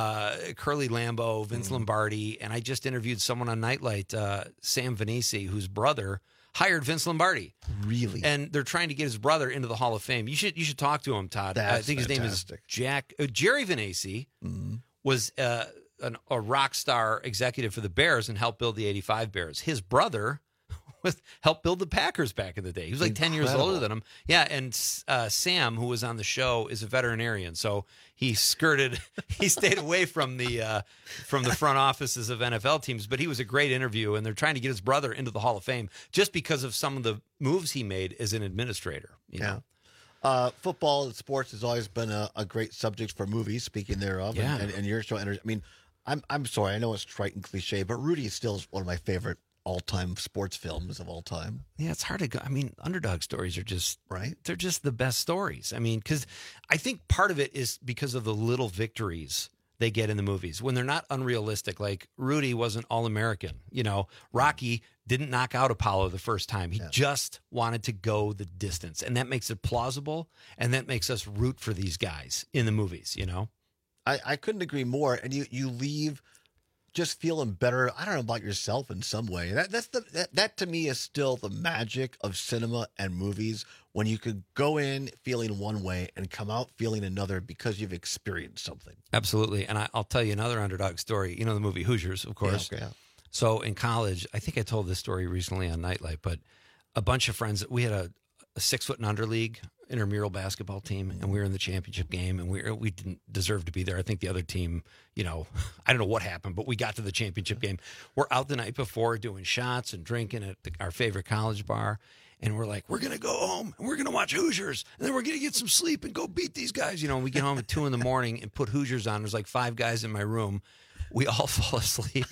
Curly Lambeau, Vince Lombardi, and I just interviewed someone on Nightlight, Sam Vanisi, whose brother hired Vince Lombardi. Really? And they're trying to get his brother into the Hall of Fame. You should talk to him, Todd. I think his name is Jerry Vanisi. Was a rock star executive for the Bears and helped build the '85 Bears. His brother helped build the Packers back in the day. He was like 10 years older than him. Yeah, and Sam, who was on the show, is a veterinarian, so he stayed away from the front offices of NFL teams, but he was a great interview, and they're trying to get his brother into the Hall of Fame just because of some of the moves he made as an administrator. You know? Football and sports has always been a great subject for movies, speaking thereof, and your show. I'm sorry, I know it's trite and cliche, but Rudy is still one of my favorite all-time sports films of all time. Yeah, it's hard to go. Underdog stories are just they're just the best stories. Because I think part of it is because of the little victories they get in the movies when they're not unrealistic. Like Rudy wasn't all-American. You know, Rocky didn't knock out Apollo the first time. He just wanted to go the distance. And that makes it plausible. And that makes us root for these guys in the movies, you know? I couldn't agree more. And you leave just feeling better. I don't know about yourself in some way. That to me is still the magic of cinema and movies, when you could go in feeling one way and come out feeling another because you've experienced something. Absolutely. And I'll tell you another underdog story. You know the movie Hoosiers, of course. Yeah. So in college, I think I told this story recently on Nightlight, but a bunch of friends, we had a 6-foot and under league intramural basketball team, and we were in the championship game, and we didn't deserve to be there. I think the other team, you know, I don't know what happened, but we got to the championship game. We're out the night before doing shots and drinking at our favorite college bar, and we're like, we're going to go home, and we're going to watch Hoosiers, and then we're going to get some sleep and go beat these guys. You know, and we get home at 2 a.m. and put Hoosiers on. There's like 5 guys in my room. We all fall asleep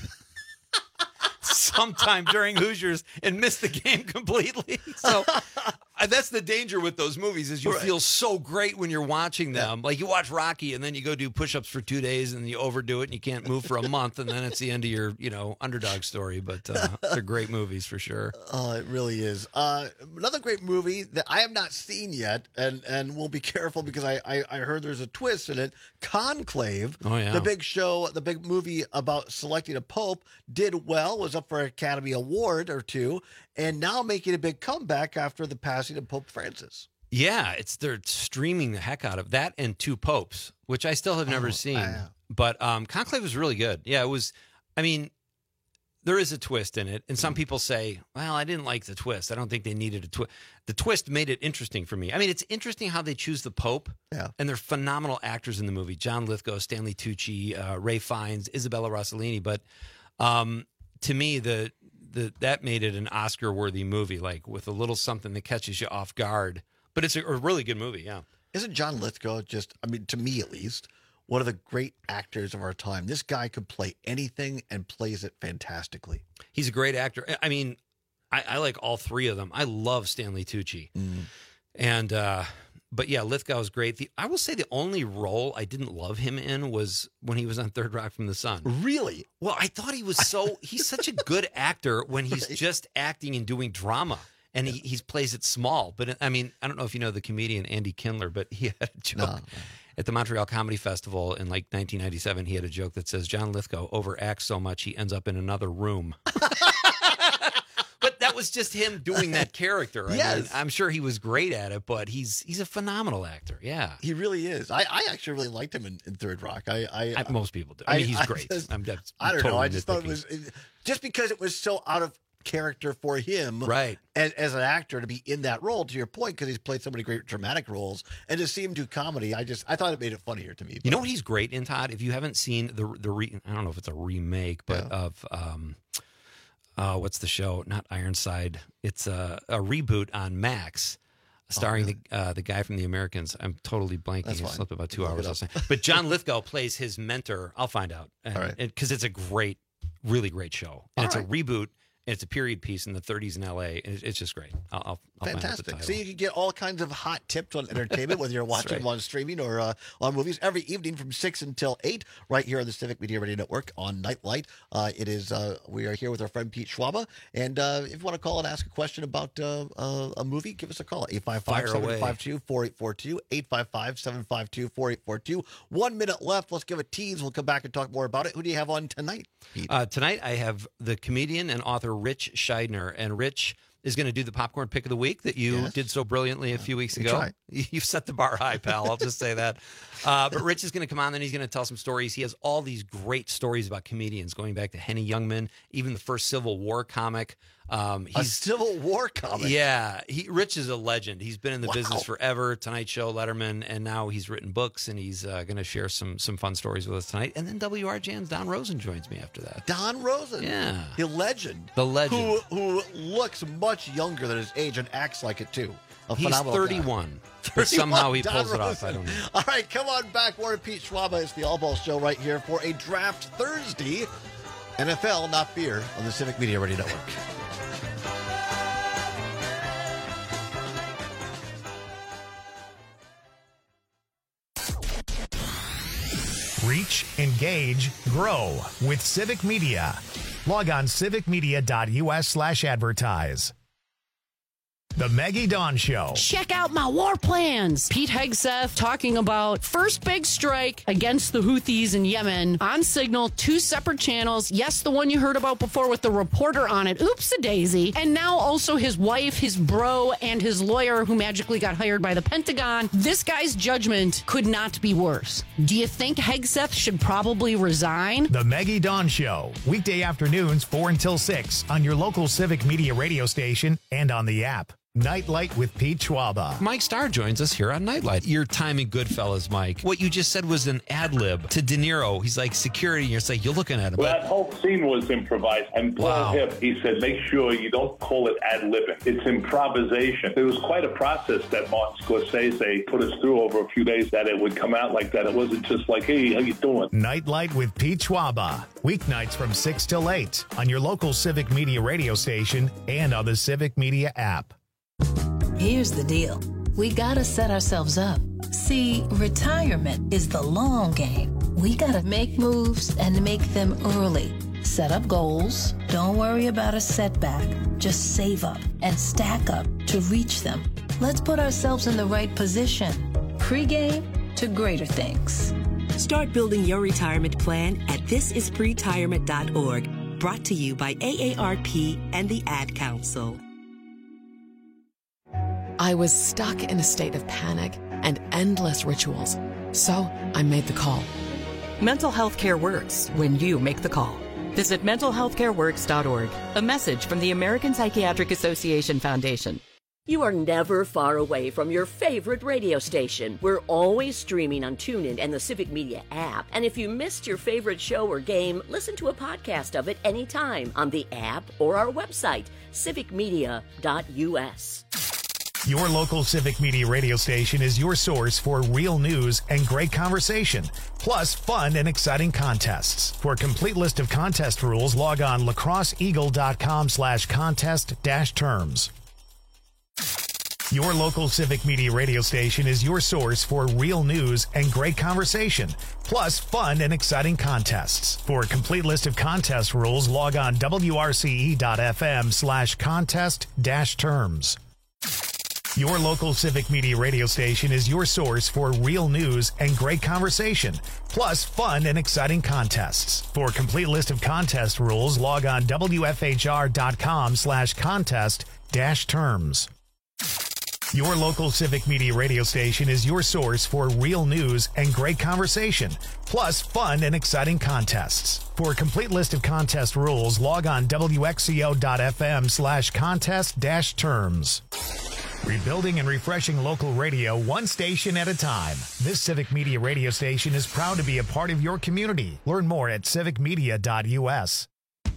sometime during Hoosiers and miss the game completely. So that's the danger with those movies, is you feel so great when you're watching them. Like you watch Rocky and then you go do push-ups for 2 days and you overdo it and you can't move for a month, and then it's the end of your, you know, underdog story. But they're great movies for sure. Oh, it really is. Another great movie that I have not seen yet, and we'll be careful because I heard there's a twist in it. Conclave, the big show, the big movie about selecting a pope, did well, was up for an Academy Award or 2, and now making a big comeback after the passing of Pope Francis. Yeah, they're streaming the heck out of that and 2 popes, which I still have never seen. But Conclave was really good. Yeah, it was. I mean, there is a twist in it, and some people say, well, I didn't like the twist. I don't think they needed a twist. The twist made it interesting for me. I mean, it's interesting how they choose the Pope, and they're phenomenal actors in the movie. John Lithgow, Stanley Tucci, Ray Fiennes, Isabella Rossellini. But to me, that made it an Oscar-worthy movie, like with a little something that catches you off guard. But it's a really good movie, yeah. Isn't John Lithgow just, I mean, to me at least, one of the great actors of our time? This guy could play anything and plays it fantastically. He's a great actor. I mean, I like all 3 of them. I love Stanley Tucci. And, but yeah, Lithgow is great. I will say the only role I didn't love him in was when he was on Third Rock from the Sun. Really? Well, I thought he was he's such a good actor when he's just acting and doing drama. And he plays it small. But I mean, I don't know if you know the comedian Andy Kindler, but he had a joke at the Montreal Comedy Festival in like 1997. He had a joke that says, John Lithgow overacts so much he ends up in another room. But that was just him doing that character. I mean, I'm sure he was great at it, but he's a phenomenal actor. Yeah, he really is. I actually really liked him in Third Rock. Most people do. I mean, he's great. I don't know. I just thought it was just because it was so out of character for him, right? As an actor to be in that role, to your point, because he's played so many great dramatic roles, and to see him do comedy, I thought it made it funnier to me. You know what he's great in, Todd? If you haven't seen I don't know if it's a remake, but of what's the show? Not Ironside. It's a reboot on Max, starring the guy from The Americans. I'm totally blanking. I slept about 2 hours last night. But John Lithgow plays his mentor. I'll find out, because it's a really great show, and it's a reboot. And it's a period piece in the 30s in L.A. And it's just great. I'll Fantastic. So you can get all kinds of hot tips on entertainment, whether you're watching them on streaming or on movies, every evening from 6 until 8, right here on the Civic Media Radio Network on Nightlight. We are here with our friend Pete Schwaba. And if you want to call and ask a question about a movie, give us a call. 855-752-4842. 855-752-4842. 1 minute left. Let's give a tease. We'll come back and talk more about it. Who do you have on tonight, Pete? Tonight I have the comedian and author Rich Scheidner, and Rich is going to do the popcorn pick of the week that you did so brilliantly a few weeks ago. You've set the bar high, pal. I'll just say that. But Rich is going to come on and he's going to tell some stories. He has all these great stories about comedians going back to Henny Youngman, even the first Civil War comic. A Civil War comic? Yeah. Rich is a legend. He's been in the business forever, Tonight Show, Letterman, and now he's written books, and he's going to share some fun stories with us tonight. And then WRJN's Don Rosen joins me after that. Don Rosen? Yeah. The legend. Who looks much younger than his age and acts like it, too. He's 31. But somehow he pulls it off. I don't know. All right, come on back. More Pete Schwaba. It's the All Ball Show right here for a Draft Thursday. NFL, not beer, on the Civic Media Radio Network. Reach, engage, grow with Civic Media. Log on civicmedia.us/advertise. The Maggie Dawn Show. Check out my war plans. Pete Hegseth talking about first big strike against the Houthis in Yemen on Signal, 2 separate channels. Yes, the one you heard about before with the reporter on it. Oops-a-daisy. And now also his wife, his bro, and his lawyer who magically got hired by the Pentagon. This guy's judgment could not be worse. Do you think Hegseth should probably resign? The Maggie Dawn Show. Weekday afternoons 4 until 6 on your local Civic Media radio station and on the app. Nightlight with Pete Schwaba. Mike Starr joins us here on Nightlight. Your time in Goodfellas, Mike. What you just said was an ad lib to De Niro. He's like security, and you're like, you're looking at him. Well, that whole scene was improvised. And Paul Hipp, he said, make sure you don't call it ad libbing. It's improvisation. It was quite a process that Martin Scorsese put us through over a few days that it would come out like that. It wasn't just like, hey, how you doing? Nightlight with Pete Schwaba. Weeknights from 6 till 8 on your local Civic Media radio station and on the Civic Media app. Here's the deal. We gotta set ourselves up. See, retirement is the long game. We gotta make moves and make them early. Set up goals. Don't worry about a setback. Just save up and stack up to reach them. Let's put ourselves in the right position. Pre-game to greater things. Start building your retirement plan at thisispretirement.org. Brought to you by AARP and the Ad Council. I was stuck in a state of panic and endless rituals. So I made the call. Mental health care works when you make the call. Visit mentalhealthcareworks.org. A message from the American Psychiatric Association Foundation. You are never far away from your favorite radio station. We're always streaming on TuneIn and the Civic Media app. And if you missed your favorite show or game, listen to a podcast of it anytime on the app or our website, civicmedia.us. Your local Civic Media radio station is your source for real news and great conversation, plus fun and exciting contests. For a complete list of contest rules, log on lacrosseeagle.com/contest-terms. Your local Civic Media radio station is your source for real news and great conversation, plus fun and exciting contests. For a complete list of contest rules, log on wrce.fm/contest-terms. Your local Civic Media radio station is your source for real news and great conversation, plus fun and exciting contests. For a complete list of contest rules, log on wfhr.com/contest-terms. Your local Civic Media radio station is your source for real news and great conversation, plus fun and exciting contests. For a complete list of contest rules, log on wxco.fm/contest-terms. Rebuilding and refreshing local radio one station at a time. This Civic Media radio station is proud to be a part of your community. Learn more at civicmedia.us.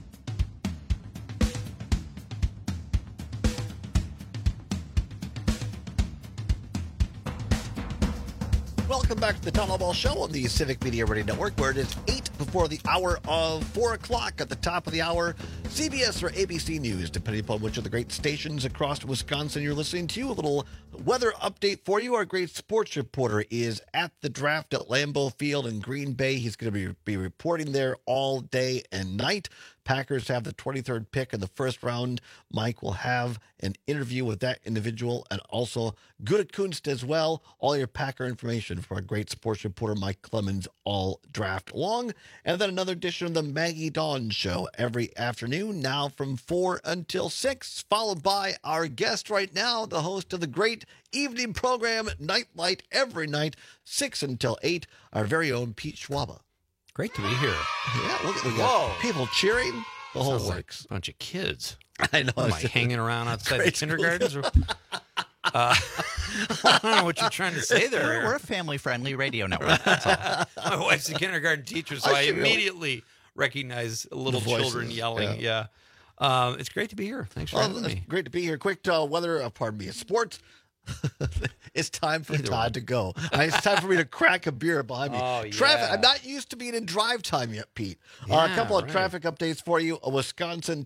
Welcome back to the Town Hall Ball Show on the Civic Media Radio Network, where it is 8 before the hour of 4 o'clock. At the top of the hour, CBS or ABC News, depending upon which of the great stations across Wisconsin you're listening to. A little weather update for you. Our great sports reporter is at the draft at Lambeau Field in Green Bay. He's going to be reporting there all day and night. Packers have the 23rd pick in the first round. Mike will have an interview with that individual and also Gutekunst as well. All your Packer information from our great sports reporter Mike Clemens all draft long. And then another edition of the Maggie Dawn Show every afternoon, now from 4 until 6, followed by our guest right now, the host of the great evening program Nightlight every night, 6 until 8, our very own Pete Schwaba. Great to be here. Yeah, look at we got people cheering. The whole Sounds works. like a bunch of kids. I know. Am I hanging around outside the kindergartens? I don't know what you're trying to say there. We're a family-friendly radio network. That's all. My wife's a kindergarten teacher, so I immediately recognize little children yelling. Yeah. It's great to be here. Thanks for having me. Great to be here. Quick weather, sports. It's time for Todd to go. It's time for me to crack a beer behind me. Oh, Traffic. yeah. I'm not used to being in drive time yet, Pete. A Yeah, couple of right. traffic updates for you. Wisconsin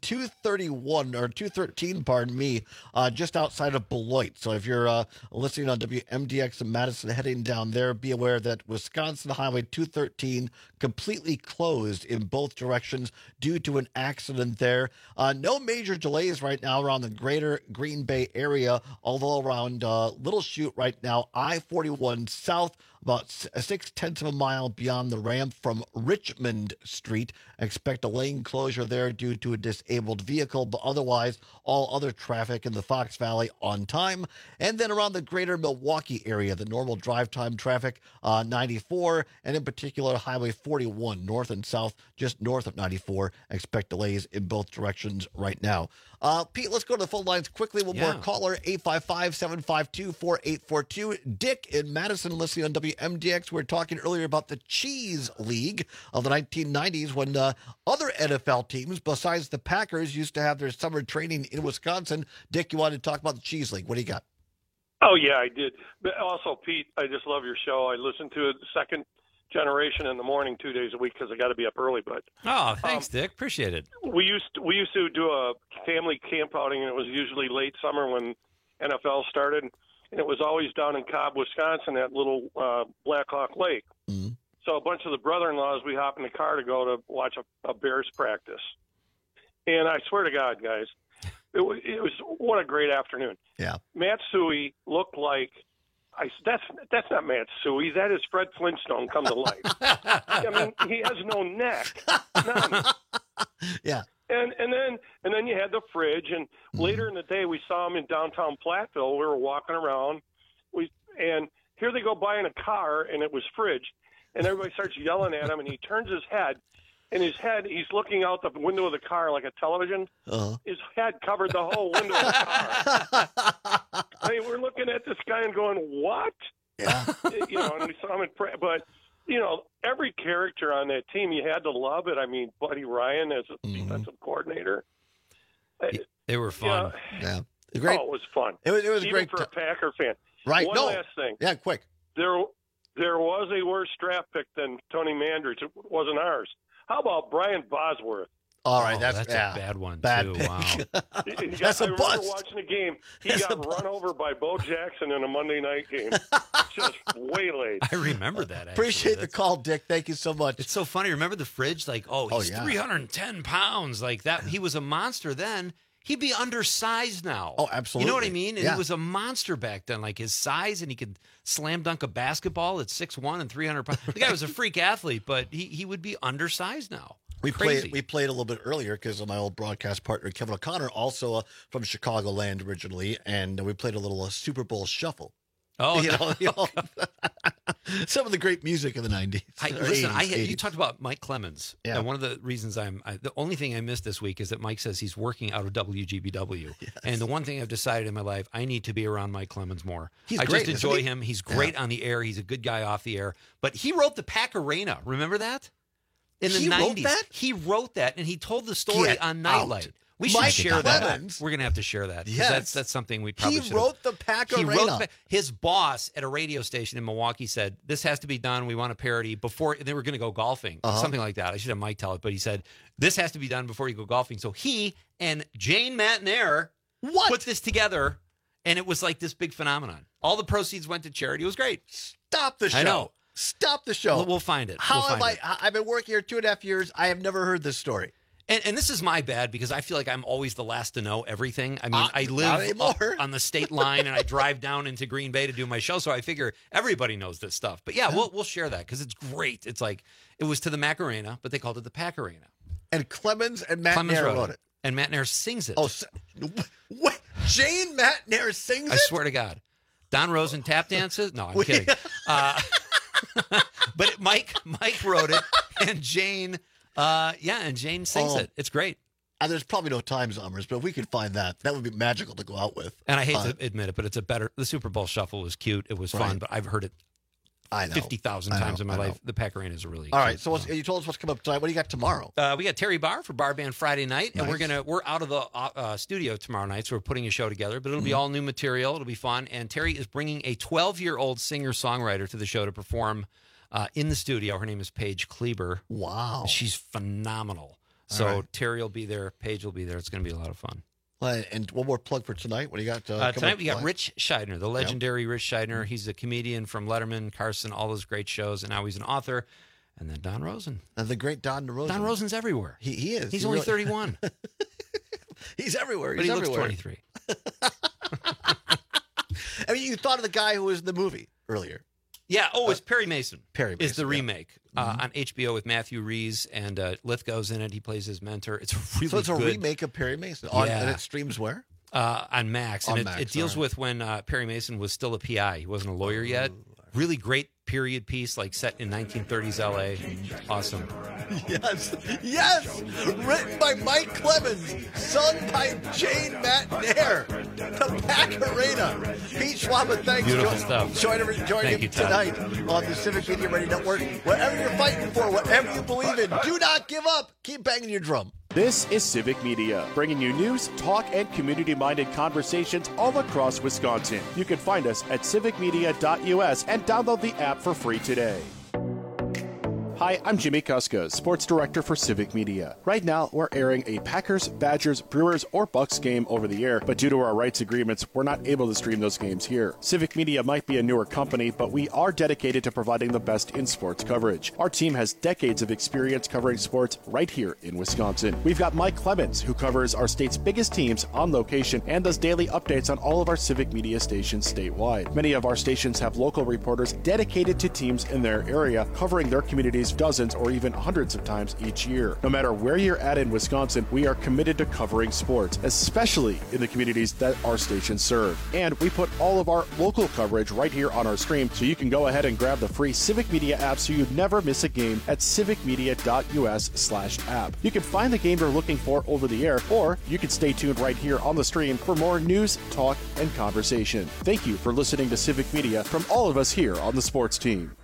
213, pardon me, just outside of Beloit. So if you're listening on WMDX in Madison heading down there, be aware that Wisconsin Highway 213 completely closed in both directions due to an accident there. No major delays right now around the greater Green Bay area, although around Little Chute right now, I-41 south, about 0.6 of a mile beyond the ramp from Richmond Street. Expect a lane closure there due to a disabled vehicle, but otherwise, all other traffic in the Fox Valley on time. And then around the greater Milwaukee area, the normal drive time traffic, 94, and in particular, Highway 41, north and south, just north of 94. Expect delays in both directions right now. Pete, let's go to the phone lines quickly. One more caller, 855-752-4842. Dick in Madison, listening on WMDX. We were talking earlier about the Cheese League of the 1990s when other NFL teams, besides the Packers, used to have their summer training in Wisconsin. Dick, you wanted to talk about the Cheese League. What do you got? Oh, yeah, I did. But also, Pete, I just love your show. I listen to it second generation in the morning 2 days a week because I got to be up early. But Oh, thanks, Dick. Appreciate it. we used to do a family camp outing, and it was usually late summer when NFL started, and it was always down in Cobb, Wisconsin, at little Blackhawk Lake. Mm-hmm. So a bunch of the brother-in-laws, we hop in the car to go to watch a Bears practice. And I swear to God, guys, it was what a great afternoon. Yeah. Matsui looked like that's not Matsui. That is Fred Flintstone come to life. I mean, he has no neck. None. Yeah. And then you had the fridge, and later in the day we saw him in downtown Platteville. We were walking around, and here they go buying a car, and it was fridge, and everybody starts yelling at him, and he turns his head, and he's looking out the window of the car like a television. Uh-huh. His head covered the whole window of the car. I mean, we're looking at this guy and going, what? Yeah. You know, and we saw him but, you know, every character on that team, you had to love it. I mean, Buddy Ryan as a defensive coordinator. They were fun. Yeah. Great. Oh, it was fun. It was Even great for a Packer fan. Right. One No. last thing. Yeah, quick. There was a worse draft pick than Tony Mandridge. It wasn't ours. How about Brian Bosworth? All right, that's a bad one, Bad too. pick. Wow. That's I a remember bust. watching a game. He That's got run over by Bo Jackson in a Monday night game. Just waylaid. I remember that. Actually. Appreciate the call, Dick. Thank you so much. It's so funny. Remember the fridge? Like, he's yeah. 310 pounds. Like that. He was a monster then. He'd be undersized now. Oh, absolutely. You know what I mean? And Yeah. he was a monster back then. Like his size, and he could slam dunk a basketball at 6'1" and 300 pounds. The guy was a freak athlete, but he would be undersized now. We Crazy. played a little bit earlier because of my old broadcast partner, Kevin O'Connor, also from Chicagoland originally, and we played a little Super Bowl shuffle. Oh, you know, some of the great music of the 90s. Listen, 80s. you talked about Mike Clemens. Yeah. And one of the reasons the only thing I missed this week is that Mike says he's working out of WGBW. Yes. And the one thing I've decided in my life, I need to be around Mike Clemens more. He's I great, just enjoy him. He's great on the air. He's a good guy off the air. But he wrote the Pack Arena. Remember that? In the He 90s. wrote that? He wrote that, and he told the story Get on out. Nightlight. We should Mike share Clemens. that. We're going to have to share that. 'Cause Yes. That's something we probably He should wrote the Pack He Arena. wrote his boss at a radio station in Milwaukee said, this has to be done. We want a parody before they were going to go golfing, something like that. I should have Mike tell it, but he said, this has to be done before you go golfing. So he and Jane McNair put this together, and it was like this big phenomenon. All the proceeds went to charity. It was great. Stop the show. I know. Stop the show. We'll find it. How We'll am find I? it. I've been working here 2.5 years. I have never heard this story. And this is my bad because I feel like I'm always the last to know everything. I mean, I not live anymore. up on the state line and I drive down into Green Bay to do my show, so I figure everybody knows this stuff. But yeah, we'll share that because it's great. It's like it was to the Macarena, but they called it the Pack Arena. And Clemens and McNair wrote it. And McNair sings it. Oh, what? Jane McNair sings it? I swear to God. Don Rosen tap dances? No, I'm kidding. But Mike wrote it, and Jane, and Jane sings it. It's great. And there's probably no time zombers, but if we could find that, that would be magical to go out with. And I hate to admit it, but the Super Bowl shuffle was cute. It was fun, but I've heard it I know. 50,000 times in my life. The Pack Arena is a really all right. So you told us what's coming up tonight. What do you got tomorrow? We got Terry Barr for Bar Band Friday night, Nice. and we're out of the studio tomorrow night, so we're putting a show together. But it'll be all new material. It'll be fun. And Terry is bringing a 12-year-old singer-songwriter to the show to perform in the studio. Her name is Paige Kleber. Wow, she's phenomenal. So right. Terry will be there. Paige will be there. It's going to be a lot of fun. And one more plug for tonight. What do you got? Tonight we got Rich Scheidner, the legendary Rich Scheidner. He's a comedian from Letterman, Carson, all those great shows, and now he's an author. And then Don Rosen. And the great Don Rosen. Don Rosen's everywhere. He is. He's only 31. He's everywhere. But He's he looks everywhere. 23. I mean, you thought of the guy who was in the movie earlier. Yeah. Oh, it's Perry Mason. Perry Mason is the remake on HBO with Matthew Rees, and Lithgow's in it. He plays his mentor. It's really So it's a good. remake of Perry Mason. And it streams where? On Max. And On it deals with when Perry Mason was still a PI. He wasn't a lawyer yet. Really great period piece, like set in 1930s LA. Awesome. Yes. Written by Mike Clemens, sung by Jane McNair. The Pack Arena. Pete Schwaba, thanks. Beautiful stuff. Joining Thank him you, Todd. tonight on the Civic Media Radio Network. Whatever you're fighting for, whatever you believe in, do not give up. Keep banging your drum. This is Civic Media, bringing you news, talk, and community-minded conversations all across Wisconsin. You can find us at civicmedia.us and download the app for free today. Hi, I'm Jimmy Kuska, Sports Director for Civic Media. Right now, we're airing a Packers, Badgers, Brewers, or Bucks game over the air, but due to our rights agreements, we're not able to stream those games here. Civic Media might be a newer company, but we are dedicated to providing the best in sports coverage. Our team has decades of experience covering sports right here in Wisconsin. We've got Mike Clemens, who covers our state's biggest teams on location and does daily updates on all of our Civic Media stations statewide. Many of our stations have local reporters dedicated to teams in their area, covering their communities dozens or even hundreds of times each year. No matter where you're at in Wisconsin, we are committed to covering sports, especially in the communities that our stations serve. And we put all of our local coverage right here on our stream, so you can go ahead and grab the free Civic Media app so you never miss a game at civicmedia.us/app. You can find the game you're looking for over the air, or you can stay tuned right here on the stream for more news, talk, and conversation. Thank you for listening to Civic Media from all of us here on the sports team.